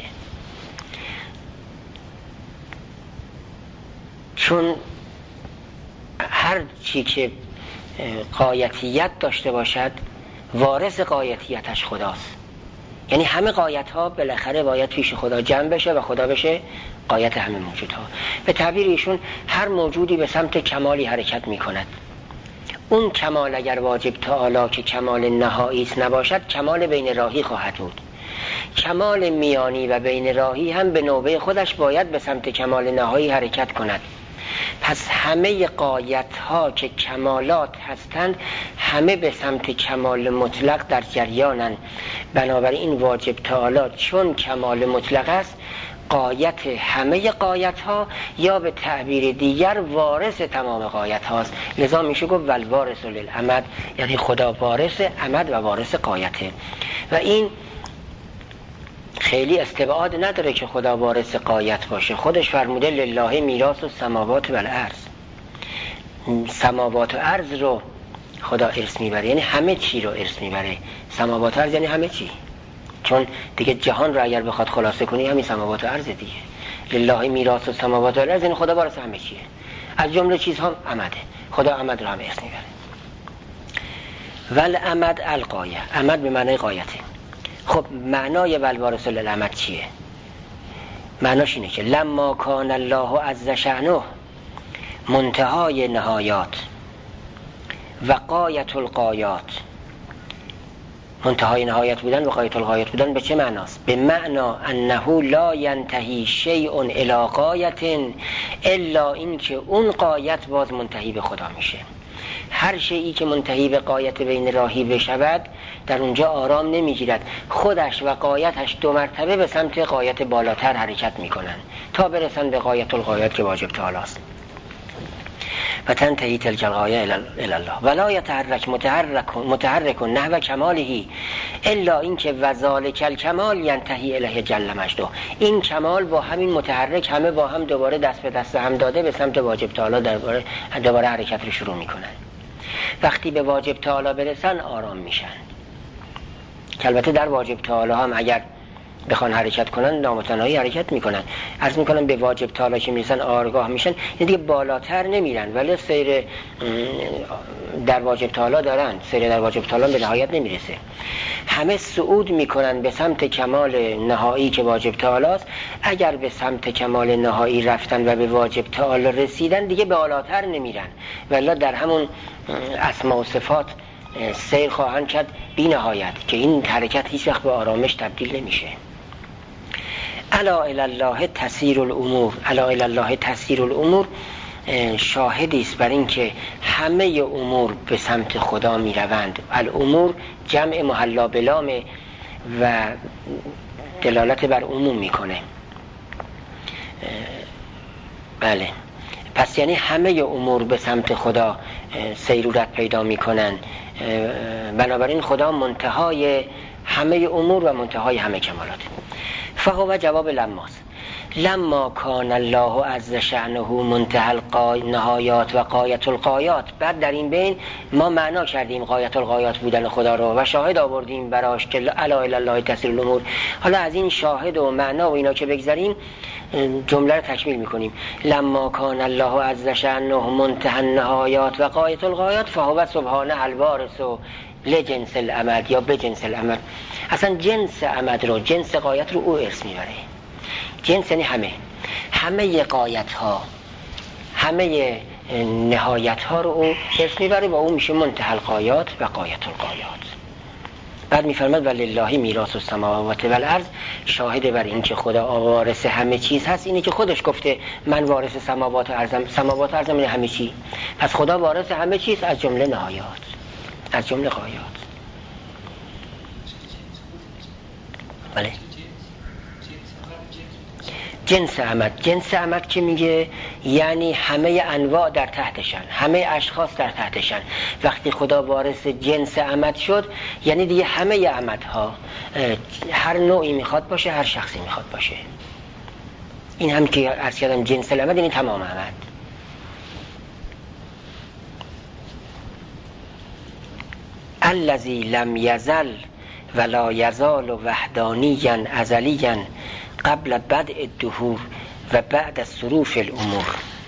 چون هر چی که غایتیت داشته باشد وارث غایتیتش خداست، یعنی همه غایت ها بالاخره باید پیش خدا جمع بشه و خدا بشه غایت همه موجودها. به تعبیر ایشون هر موجودی به سمت کمالی حرکت می کند. اون کمال اگر واجب تعالی که کمال نهایی است نباشد، کمال بین راهی خواهد بود. کمال میانی و بین راهی هم به نوبه خودش باید به سمت کمال نهایی حرکت کند. پس همه غایت ها که کمالات هستند همه به سمت کمال مطلق در جریانند. بنابراین واجب تعالی چون کمال مطلق است غایت همه غایت ها، یا به تعبیر دیگر وارث تمام غایت هاست. لذا میشه گفت والوارث للعمد، یعنی خدا وارث عمد و وارث غایته. و این خیلی استبعاد نداره که خدا وارث غایت باشه. خودش فرموده لله میراث السماوات و الارض. سماوات و ارض رو خدا ارث میبره، یعنی همه چی رو ارث میبره. سماوات و ارض یعنی همه چی، چون دیگه جهان رو اگر بخواد خلاصه کنی همین سماوات و ارض دیگه. لله میراث السماوات و الارض یعنی خدا وارث همه چیه، از جمله چیزها عمده. خدا عمد رو هم ارث میبره. ول عمد الغایه، عمد به معنای غایته. خب معنای والوارث للعمد چیه؟ معناش اینه که لما کان الله عز شأنه منتهای نهایات و غایت الغایات. منتهای نهایت بودن و غایت الغایت بودن به چه معناست؟ به معنا انه لا ینتهی شیء الی غایة الا این که اون غایت باز منتهی به خدا میشه. هر شیئی که منتهی به غایت بین راهی بشود در اونجا آرام نمیگیرد، خودش و غایتش دو مرتبه به سمت غایت بالاتر حرکت میکنن تا برسن به غایت الغایت که واجب تعالی است. و تنتهی تلک الغایه الی الله ولا یتحرک متحرک نحو کماله الا اینکه وذالک الکمال ینتهی الیه جل مجده. این کمال با همین متحرک همه با هم دوباره دست به دست هم داده به سمت واجب تعالی دوباره حرکت رو شروع میکنن. وقتی به واجب تعالی برسن آرام میشن. که البته در واجب تعالی هم اگر بخوان حرکت کنن نامتناهی حرکت میکنن. عرض میکنن به واجب تعالی که میرسن آرگاه میشن، یعنی دیگه بالاتر نمیرن، ولی سیر در واجب تعالی دارن، سیر در واجب تعالی به نهایت نمیرسه. همه صعود میکنن به سمت کمال نهایی که واجب تعالی است. اگر به سمت کمال نهایی رفتن و به واجب تعالی رسیدن دیگه بالاتر نمیرن، ولی در همون اسما و صفات سیر خواهند کرد بی نهایت که این حرکت هیچ وقت به آرامش تبدیل نمیشه. الا الی الله تسیر الامور. الا الی الله تسیر الامور شاهدی است بر این که همه امور به سمت خدا می روند. الامور جمع محلا بلام و دلالت بر عموم میکنه. بله، پس یعنی همه امور به سمت خدا سیرورت پیدا میکنن. بنابراین خدا منتهای همه امور و منتهای همه کمالات. فهو جواب لماست. لما کان الله عز شأنه منتهى النهایات و غایت الغایات. بعد در این بین ما معنا کردیم غایت الغایات بودن خدا رو و شاهد آوردیم براش که الا الی الله تسیر الامور. حالا از این شاهد و معنا و اینا که بگذاریم جمله رو تکمیل میکنیم. لما کان الله عز شأنه منتهى النهایات و غایت الغایات فهو سبحانه الوارث لجنس العمد یا به جنس العمد. اصلا جنس عمد رو، جنس غایت رو او ارث میبره. جنس یعنی همه غایت ها، همه نهایت ها رو او ارث میبره و او میشه منتهی الغایات و غایت الغایات. بعد میفرماد ولله میراث السماوات و الارض. شاهد بر این که خدا وارث همه چیز هست اینه که خودش گفته من وارث سماوات و ارضم. سماوات و ارضم یعنی همه چی. پس خدا وارث همه چیز از جمله نهایات، از جمله غایات. بله، جنس عمد. جنس عمد که میگه یعنی همه انواع در تحتشن، همه اشخاص در تحتشن. وقتی خدا وارث جنس عمد شد یعنی دیگه همه عمدها، هر نوعی میخواد باشه، هر شخصی میخواد باشه. این هم که عرض کردم جنس عمد یعنی تمام عمد. الذی لم یزل ولا یزال وحدانیا ازلیا قبل بدء الدهور و بعد از صروف الامور.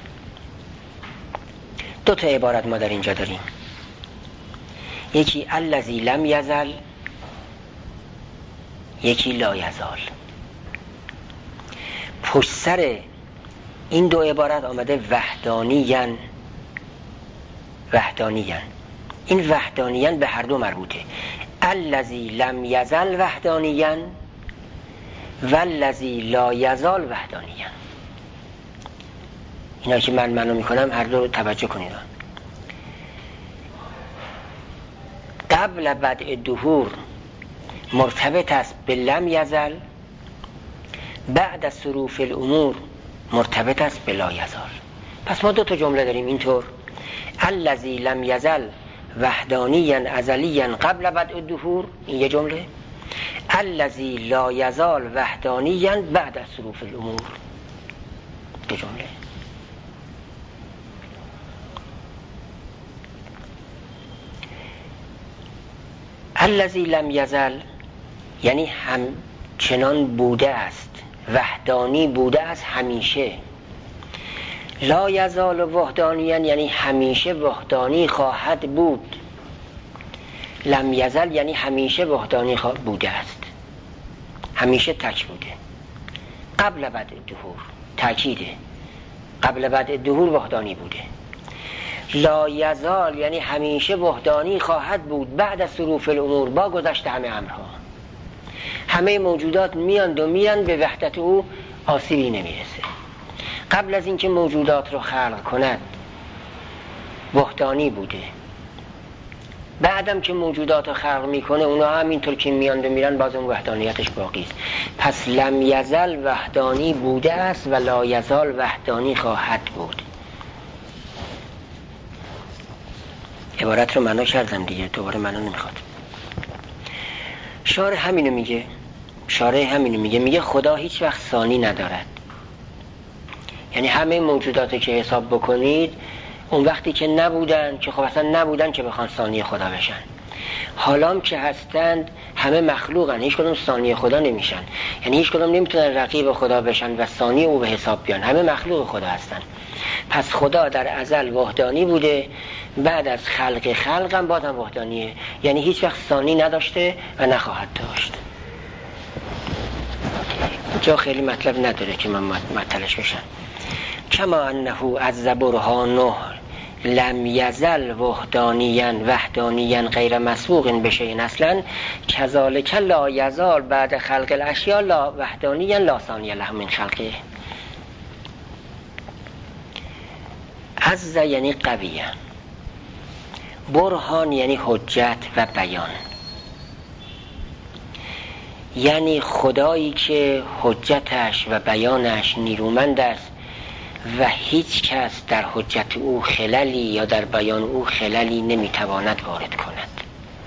دو تا عبارت ما در اینجا داریم. یکی الذی لم یزل، یکی لا یزال. پشت سر این دو عبارت آمده وحدانیا. وحدانیا، این وحدانیا به هر دو مربوطه. الذی لم یزل وحدانیا والذی لا یزال وحدانیا. اینا که من میکنم هر دو رو توجه کنید. قبل بدء الدهور مرتبط است به لم یزل، بعد از صروف الامور مرتبط است به لا یزال. پس ما دو تا جمله داریم اینطور: الذی لم یزل وحدانیا ازلیا قبل بدء الدهور، این یه جمله. الذی لا یزال وحدانیا بعد از صروف الامور، دو جمله. الذی لم یزل یعنی همچنان بوده است، وحدانی بوده است همیشه. لا یزال وحدانیا یعنی همیشه وحدانی خواهد بود. لم یزل یعنی همیشه وحدانی بوده است، همیشه تک بوده. قبل بدء الدهور تأکیده، قبل بدء الدهور وحدانی بوده. لا یزال یعنی همیشه وحدانی خواهد بود بعد از صروف الامور، با گذشت همه امرها. همه موجودات میاند و میرند، به وحدت او آسیبی نمیرسه. قبل از اینکه موجودات رو خلق کند وحدانی بوده، بعدم که موجودات رو خلق میکنه اونا همینطور که میاند و میرن باز اون وحدانیتش باقی است. پس لم یزل وحدانی بوده است و لا یزال وحدانی خواهد بود. عبارت رو معنا کردم دیگه، دوباره معنا نمیخواد. شارح همینو میگه، میگه خدا هیچ وقت ثانی ندارد. یعنی همه موجوداتی که حساب بکنید اون وقتی که نبودن، که خب اصلا نبودن که بخوان ثانی خدا بشن. حالام که هستند همه مخلوقن، هیچ کدوم ثانی خدا نمیشن. یعنی هیچ کدوم نمیتونن رقیب خدا بشن و ثانی او به حساب بیان. همه مخلوق خدا هستن. پس خدا در ازل وحدانی بوده، بعد از خلق هم بازم وحدانیه. یعنی هیچ وقت ثانی نداشته و نخواهد داشت. جا خیلی مطلب نداره که من مطلعش بشم. کما انه عز برهانه لم یزل وحدانیا غیر مسبوق بشیء اصلا، کذالک لا یزال بعد خلق الاشیاء لا وحدانیا لا ثانی له من خلقه. عز یعنی قویه، برهان یعنی حجت و بیان. یعنی خدایی که حجتش و بیانش نیرومند است و هیچ کس در حجت او خللی یا در بیان او خللی نمیتواند وارد کند.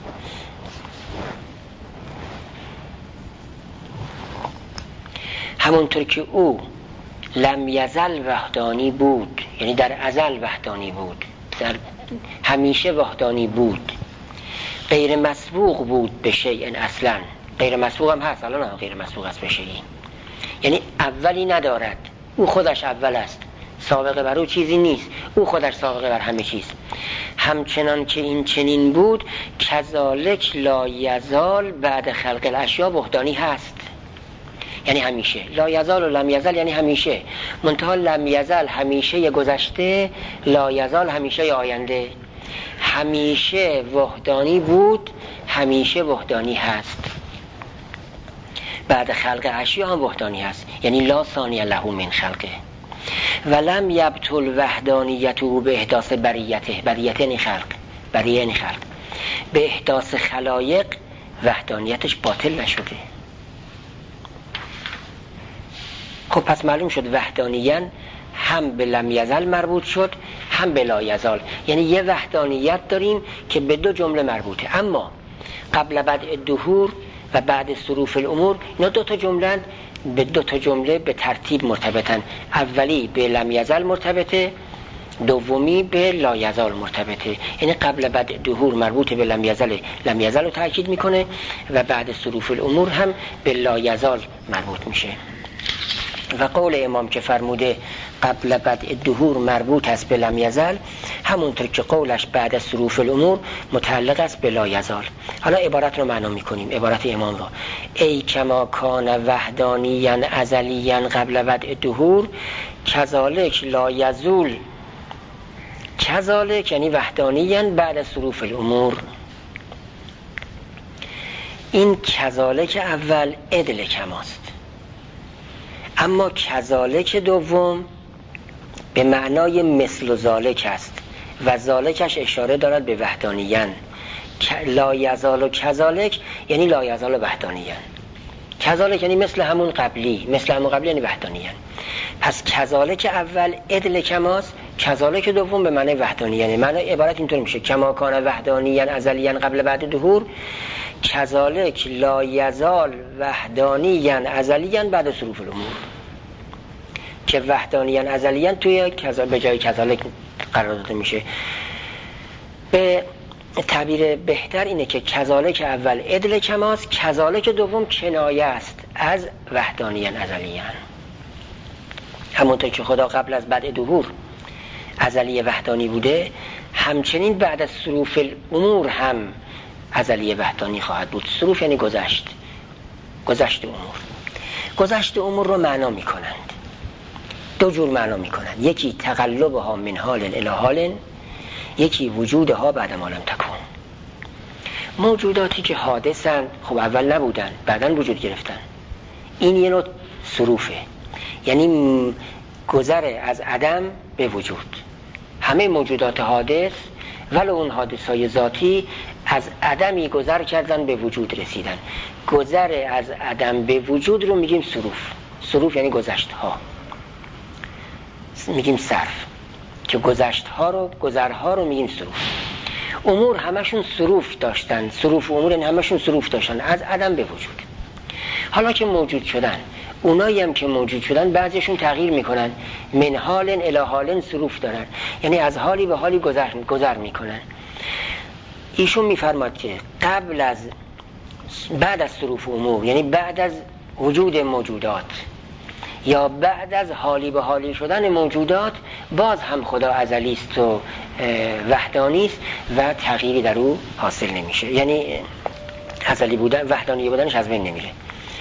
همونطور که او لم یزل وحدانی بود، یعنی در ازل وحدانی بود، در همیشه وحدانی بود، غیر مسبوق بود به شیء اصلا. غیر مسبوق هم هست، الان هم غیر مسبوق است به شیء، یعنی اولی ندارد. او خودش اول است، سابقه بر او چیزی نیست، او خودش سابقه بر همه چیز. همچنان که این چنین بود، کذالک لا یزال بعد خلق الاشیاء وحدانی هست. یعنی همیشه. لا یزال و لم یزل یعنی همیشه. منتها لم یزل همیشه گذشته، لا یزال همیشه آینده. همیشه وحدانی بود، همیشه وحدانی هست. بعد خلق اشیاء هم وحدانی هست، یعنی لا ثانی له من خلقه. ولم یبطل وحدانیته به احداث بریته. بریته یعنی خلق، بریه یعنی خلق. به احداث خلایق وحدانیتش باطل نشده. خب پس معلوم شد وحدانیاً هم به لم یزل مربوط شد، هم به لا یزال. یعنی یه وحدانیت داریم که به دو جمله مربوطه. اما قبل بدء الدهور و بعد صروف الامور، اینا دو تا جمله، به دو تا جمله به ترتیب مرتبطن. اولی به لم یزل مرتبطه، دومی به لا یزال مرتبطه. یعنی قبل بدء الدهور مربوط به لم یزل رو تاکید میکنه و بعد صروف الامور هم به لا یزال مربوط میشه. و قول امام که فرموده قبل بدء الدهور مربوط است به لم یزل، همونطور که قولش بعد از صروف الامور متعلق است به لا یزال. حالا عبارت رو معنا میکنیم، عبارت امام رو. ای کما کان وحدانیا ازلیا قبل بدء الدهور کذالک لا یزول. کذالک یعنی وحدانیا بعد از صروف الامور. این کذالک اول عدل کماست، اما کذالک دوم به معنای مثل و ذالک است و ذالکش اشاره دارد به وحدانیان. لا یزال و کذالک یعنی لا یزال وحدانیان. کذالک یعنی مثل همون قبلی، مثل همون قبلی یعنی وحدانیان. پس کذالک اول عدل کماست، کذالک دوم به معنی وحدانیان. معنی عبارت اینطور میشه: کما کان وحدانیان ازلیان قبل بعد دهور، کذالک لا یزال وحدانیان ازلیان بعد صروف الامور. که وحدانیان ازلیان توی به جای کذالک قرار داده میشه. به تعبیر بهتر اینه که کذالک اول عدل کماست، کذالک دوم کنایه است از وحدانیان ازلیان. همونطور که خدا قبل از بدء ظهور ازلی وحدانی بوده، همچنین بعد از صروف الامور هم ازلی وحدانی خواهد بود. صروف یعنی گذشت امور. گذشت امور رو معنا میکنند، دو جور معنا میکنند. یکی تقلبها من حال الی حال، یکی وجودها بعد ما لم تکن. موجوداتی که حادثند، خب اول نبودن بعدن وجود گرفتن، این یه نوع صروفه، یعنی گذر از عدم به وجود. همه موجودات حادث ولو اون حادثای ذاتی از عدمی گذر کردن به وجود رسیدن. گذر از عدم به وجود رو میگیم صروف یعنی گذشت ها، میگیم صرف، که گذرها رو میگیم صروف. امور همشون صروف داشتن، صروف امور همشون صروف داشتن از عدم به وجود. حالا که موجود شدن، اونایی هم که موجود شدن بعضیشون تغییر میکنن، من حال الی حال صروف دارن، یعنی از حالی به حالی گذر میکنن. ایشون میفرماد که بعد از صروف امور، یعنی بعد از وجود موجودات یا بعد از حالی به حالی شدن موجودات، باز هم خدا ازلی است و وحدانی است و تغییری در او حاصل نمیشه، یعنی ازلی بودن، وحدانی بودنش از بین نمیره.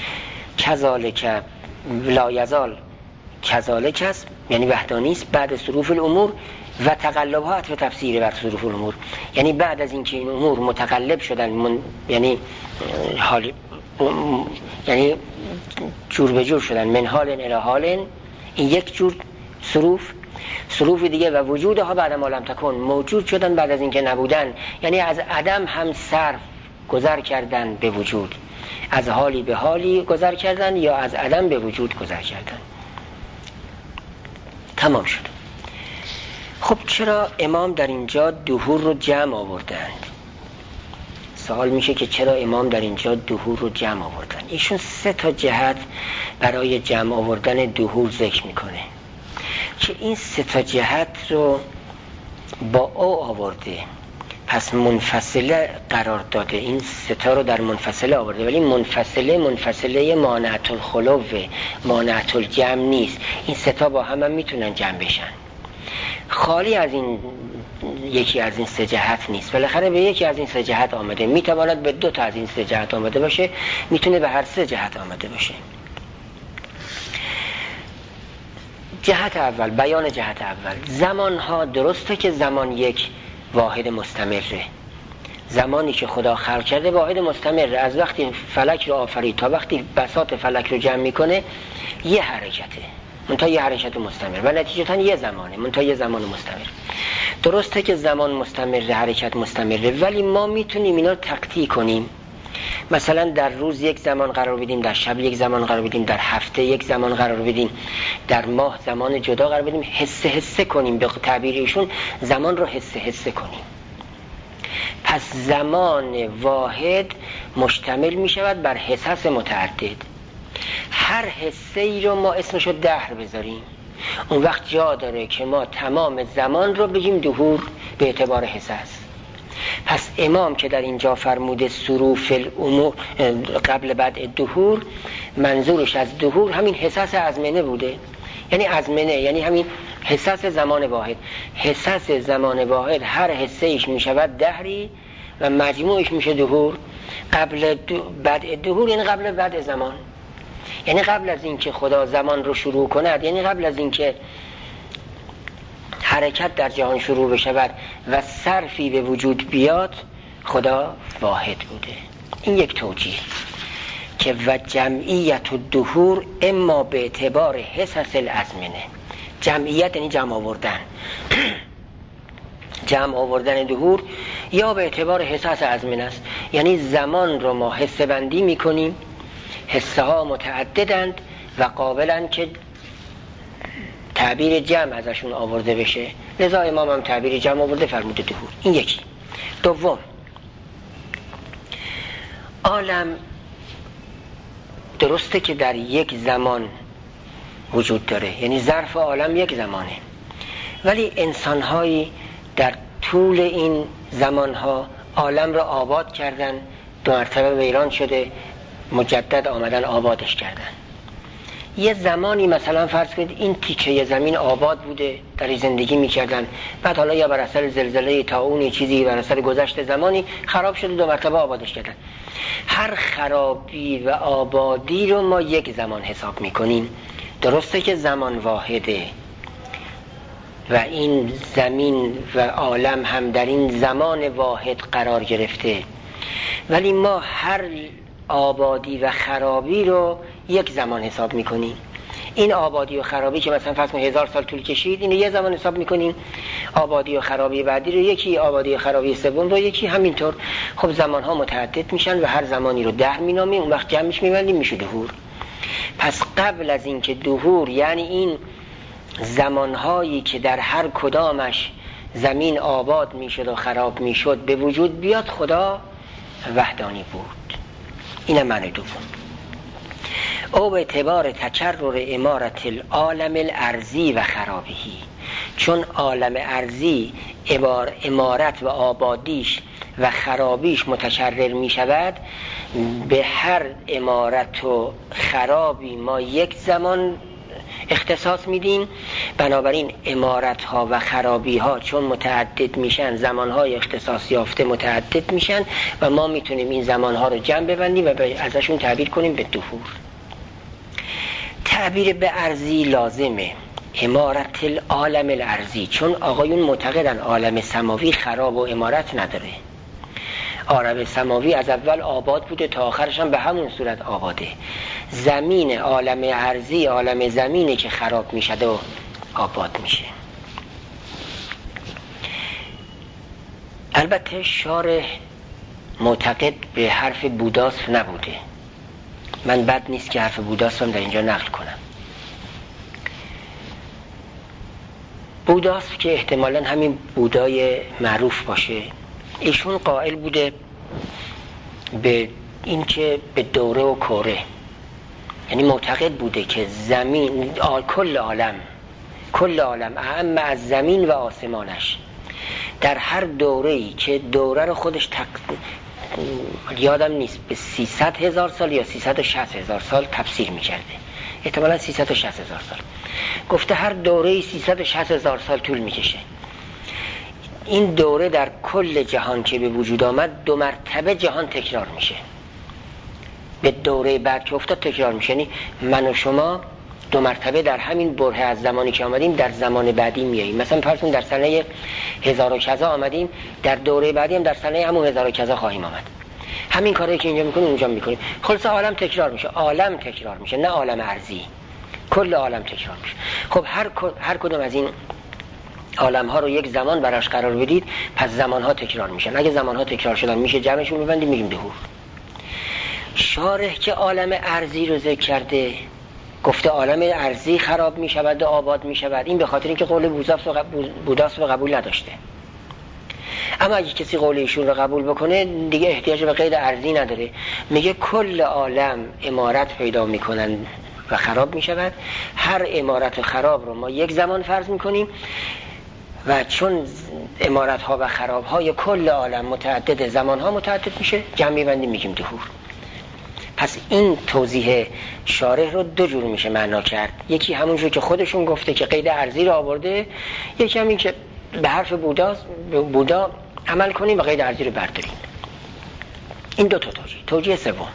کذالک لا یزال کذالک است یعنی وحدانی است بعد صروف الامور، و تقلبها عطف تفسیری بر صروف الامور، یعنی بعد از اینکه این امور متقلب شدن، یعنی یعنی جور به جور شدن، من حال الی حال، این یک جور صروف دیگه. و وجودها بعد ما لم تکن، موجود شدن بعد از اینکه نبودن، یعنی از عدم هم صرف گذر کردن به وجود، از حالی به حالی گذر کردن یا از عدم به وجود گذر کردن. تمام شد. خب چرا امام در اینجا دهور رو جمع آوردند؟ سوال میشه که چرا امام در اینجا دهور رو جمع آوردن؟ ایشون 3 جهت برای جمع آوردن دهور ذکر میکنه که این 3 جهت رو با او آورده، پس منفصله قرار داده. این 3 رو در منفصله آورده، ولی منفصله مانعت الخلو، مانعت الجمع نیست. این 3 با هم میتونن جمع بشن، خالی از این یکی از این 3 جهت نیست. بالاخره به یکی از این 3 جهت آمده، میتواند به 2 از این 3 جهت آمده باشه، میتونه به هر 3 جهت آمده باشه. جهت اول، بیان جهت اول. زمانها درسته که زمان یک واحد مستمره، زمانی که خدا خلق کرده واحد مستمره، از وقتی فلک رو آفرید تا وقتی بساط فلک رو جمع میکنه یه حرکته، منتها یه حرکت مستمر و نتیجتاً یه زمانه، منتها یه زمان مستمر. درسته که زمان مستمره، حرکت مستمره، ولی ما میتونیم اینا رو تقطیع کنیم. مثلا در روز یک زمان قرار بدیم، در شب یک زمان قرار بدیم، در هفته یک زمان قرار بدیم، در ماه زمان جدا قرار بدیم، حسه کنیم. به تعبیر ایشون زمان رو حسه کنیم. پس زمان واحد مشتمل می شود بر حسس متعدد. هر حسه ای رو ما اسمشو دهر بذاریم، اون وقت جا داره که ما تمام زمان رو بگیم دهور به اعتبار حسس. پس امام که در اینجا فرموده صروف الامور قبل بعد دهور، منظورش از دهور همین حسس ازمنه بوده، یعنی ازمنه یعنی همین حسس زمان واحد. حسس زمان واحد هر حسه ایش می شود دهری و مجموعش میشه دهور. قبل بعد دهور یعنی قبل بعد زمان، یعنی قبل از اینکه خدا زمان رو شروع کند، یعنی قبل از اینکه حرکت در جهان شروع بشود و صرفی به وجود بیاد، خدا واحد بوده. این یک توجیه که و جمعیت الدهور اما به اعتبار حسس الازمنه، جمعیت یعنی جمع آوردن جمع آوردن دهور، یا به اعتبار حساس ازمنه است، یعنی زمان رو ما حصه بندی میکنیم، حصه ها متعددند و قابلن که تعبیر جمع ازشون آورده بشه، لذا امام هم تعبیر جمع آورده فرموده دهور. این یکی. دوم، عالم درسته که در یک زمان وجود داره، یعنی ظرف عالم یک زمانه، ولی انسان‌هایی در طول این زمانها عالم را آباد کردن، 2 مرتبه ویران شده، مجدد آمدن آبادش کردن. یه زمانی مثلا فرض کنید این تیکه زمین آباد بوده، در زندگی میکردن، بعد حالا یا بر اثر زلزله، طاعون، چیزی بر اثر گذشت زمانی خراب شده، 2 مرتبه آبادش کردن. هر خرابی و آبادی رو ما یک زمان حساب میکنیم. درسته که زمان واحده و این زمین و عالم هم در این زمان واحد قرار گرفته، ولی ما هر آبادی و خرابی رو یک زمان حساب میکنیم. این آبادی و خرابی که مثلا فرض کنید 1000 سال طول کشید، اینو یه زمان حساب میکنیم. آبادی و خرابی بعدی رو یکی، آبادی و خرابی سوم رو یکی، همینطور. خب زمانها متعدد میشن و هر زمانی رو 10 مینامیم، اون وقت جمعش میبندیم میشه دهور. پس قبل از اینکه دهور، یعنی این زمانهایی که در هر کدامش زمین آباد میشد و خراب میشد به وجود بیاد، خدا وحدانی بود. اینه معنی دوم. او به اعتبار تکرر امارت العالم الارضی و خرابهی، چون عالم ارضی امارت و آبادیش و خرابیش متکرر می شود، به هر امارت و خرابی ما یک زمان اختصاص میدیم. بنابراین امارت ها و خرابی ها چون متعدد میشن، زمان های اختصاص یافته متعدد میشن و ما میتونیم این زمان ها رو جمع ببندیم و ازشون تعبیر کنیم به دهور. تعبیر به ارضی لازمه، امارت العالم الارضی، چون آقایون معتقدن عالم سماوی خراب و امارت نداره. عالم سماوی از اول آباد بوده تا آخرش هم به همون صورت آباده. زمین عالم ارضی، عالم زمینه که خراب میشه و آباد میشه. البته شارح معتقد به حرف بوداسف نبوده. من بد نیست که حرف بوداسف هم در اینجا نقل کنم. بوداسف که احتمالاً همین بودای معروف باشه، ایشون قائل بوده به این که به دوره و کره، یعنی معتقد بوده که زمین، کل عالم اعم از زمین و آسمانش، در هر دوره‌ای که دوره رو خودش یادم نیست به 300,000 سال یا 360,000 سال تفسیر می‌کرده، احتمالاً 360,000 سال گفته. هر دوره‌ای 360,000 سال طول می‌کشه. این دوره در کل جهان که به وجود آمد 2 مرتبه جهان تکرار میشه، به دوره بعد که افتاد تکرار میشه. یعنی من و شما 2 مرتبه در همین برهه از زمانی که آمدیم در زمان بعدی میاییم. مثلا فرض کن در سنه 1000 و کذا آمدیم، در دوره بعدی هم در سنه همون 1000 و کذا خواهیم آمد. همین کاری که اینجا میکنیم اونجا میکنیم. خلاص عالم تکرار میشه، عالم تکرار میشه، نه عالم ارضی، کل عالم تکرار میشه. خب هر کدوم از این عالم ها رو یک زمان براش قرار بدید، پس زمان ها تکرار میشن. اگه زمان ها تکرار شدن میشه جمعشون میبندیم میگیم دهور. شارح که عالم ارضی رو ذکر کرده، گفته عالم ارضی خراب میشود و آباد میشود، این به خاطر اینکه قول بوداسف رو قبول نداشته. اما اگه کسی قول ایشون رو قبول بکنه دیگه احتیاج به قید ارضی نداره، میگه کل عالم امارت پیدا میکنن و خراب میشود. هر امارت و خراب رو ما یک زمان فرض میکنیم و چون امارت ها و خراب های کل عالم متعدد، زمان ها متعدد میشه، جمع میبندیم میگیم دهور. پس این توضیح شارح رو 2 جور میشه معنا کرد. یکی همونجور که خودشون گفته که قید ارضی رو آورده، یکی همین که به حرف بودا عمل کنیم و قید ارضی رو برداریم. این 2 تا توجیه.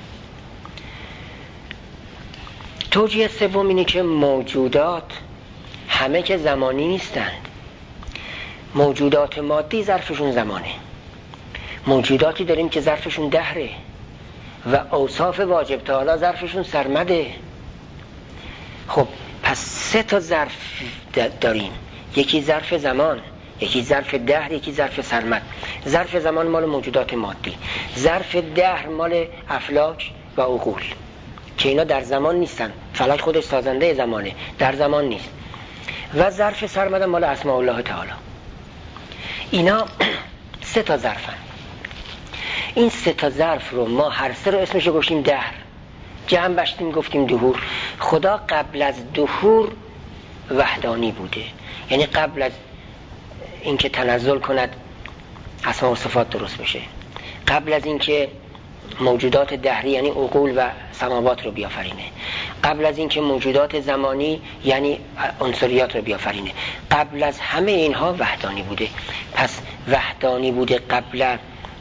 توجیه سوم اینه که موجودات همه که زمانی نیستند. موجودات مادی ظرفشون زمانه، موجوداتی داریم که ظرفشون دهره و اوصاف واجب تعالی ظرفشون سرمده. خب پس پس 3 تا ظرف داریم، یکی ظرف زمان، یکی ظرف دهر، یکی ظرف سرمد. ظرف زمان مال موجودات مادی، ظرف دهر مال افلاک و عقول که اینا در زمان نیستن، فلک خودش سازنده زمانه، در زمان نیست. و ظرف سرمد مال اسماء الله تعالی. اینا 3 تا ظرفن. این 3 تا ظرف رو ما هر 3 رو اسمش رو گفتیم دهر، جمع بشتیم گفتیم دهور. خدا قبل از دهور وحدانی بوده، یعنی قبل از اینکه تنزل کند اسماء و صفات درست بشه، قبل از اینکه موجودات دهری یعنی عقول و سماوات رو بیافرینه، قبل از اینکه موجودات زمانی یعنی عنصریات رو بیافرینه، قبل از همه اینها وحدانی بوده. پس وحدانی بوده قبل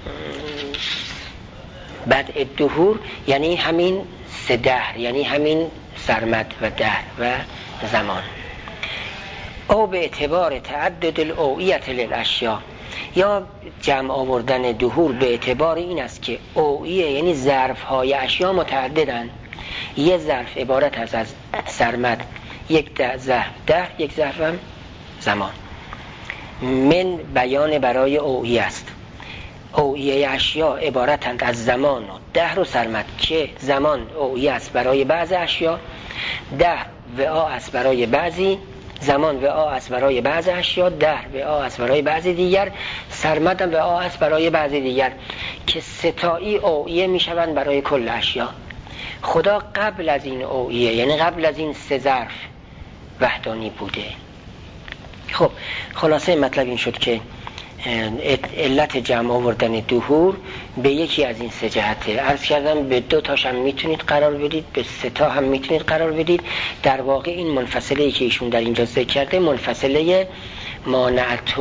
بدء الدهور، یعنی همین 3 دهر، یعنی همین سرمد و دهر و زمان. او به اعتبار تعدد الاوعیت للاشیاء، یا جمع آوردن دهور به اعتبار این است که اوعیه یعنی ظرف‌های اشیا متعددن. یه ظرف عبارت است از سرمد، یک ظرف دهر، یک ظرف هم زمان. من بیان برای اوعیه است. اوعیه اشیا عبارتند از زمان و دهر و سرمد که زمان اوعیه است برای بعض اشیا، دهر وعا است برای بعضی، زمان وعا است برای بعض اشیا، دهر وعا است برای بعضی دیگر، سرمد هم وعا است برای بعضی دیگر، که ستایی اوعیه می شوند برای کل اشیا. خدا قبل از این اوعیه یعنی قبل از این 3 ظرف وحدانی بوده. خب خلاصه مطلب این شد که علت جمع آوردن دهور به یکی از این 3 جهته. عرض کردم به 2 تاش هم میتونید قرار بدید، به 3 تا هم میتونید قرار بدید. در واقع این منفصله که ایشون در اینجا ذکر کرده منفصله مانعت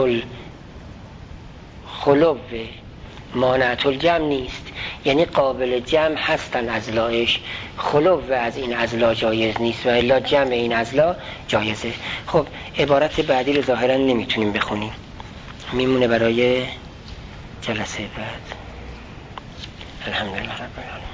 الخلو مانعت الجمع نیست، یعنی قابل جمع هستن اضلاعش، خلو از این اضلاع جایز نیست و الا جمع این اضلاع جایزه. خب عبارت بعدی رو ظاهرا نمیتونیم بخونیم، میمونه برای جلسه بعد. الحمدلله رب العالمین.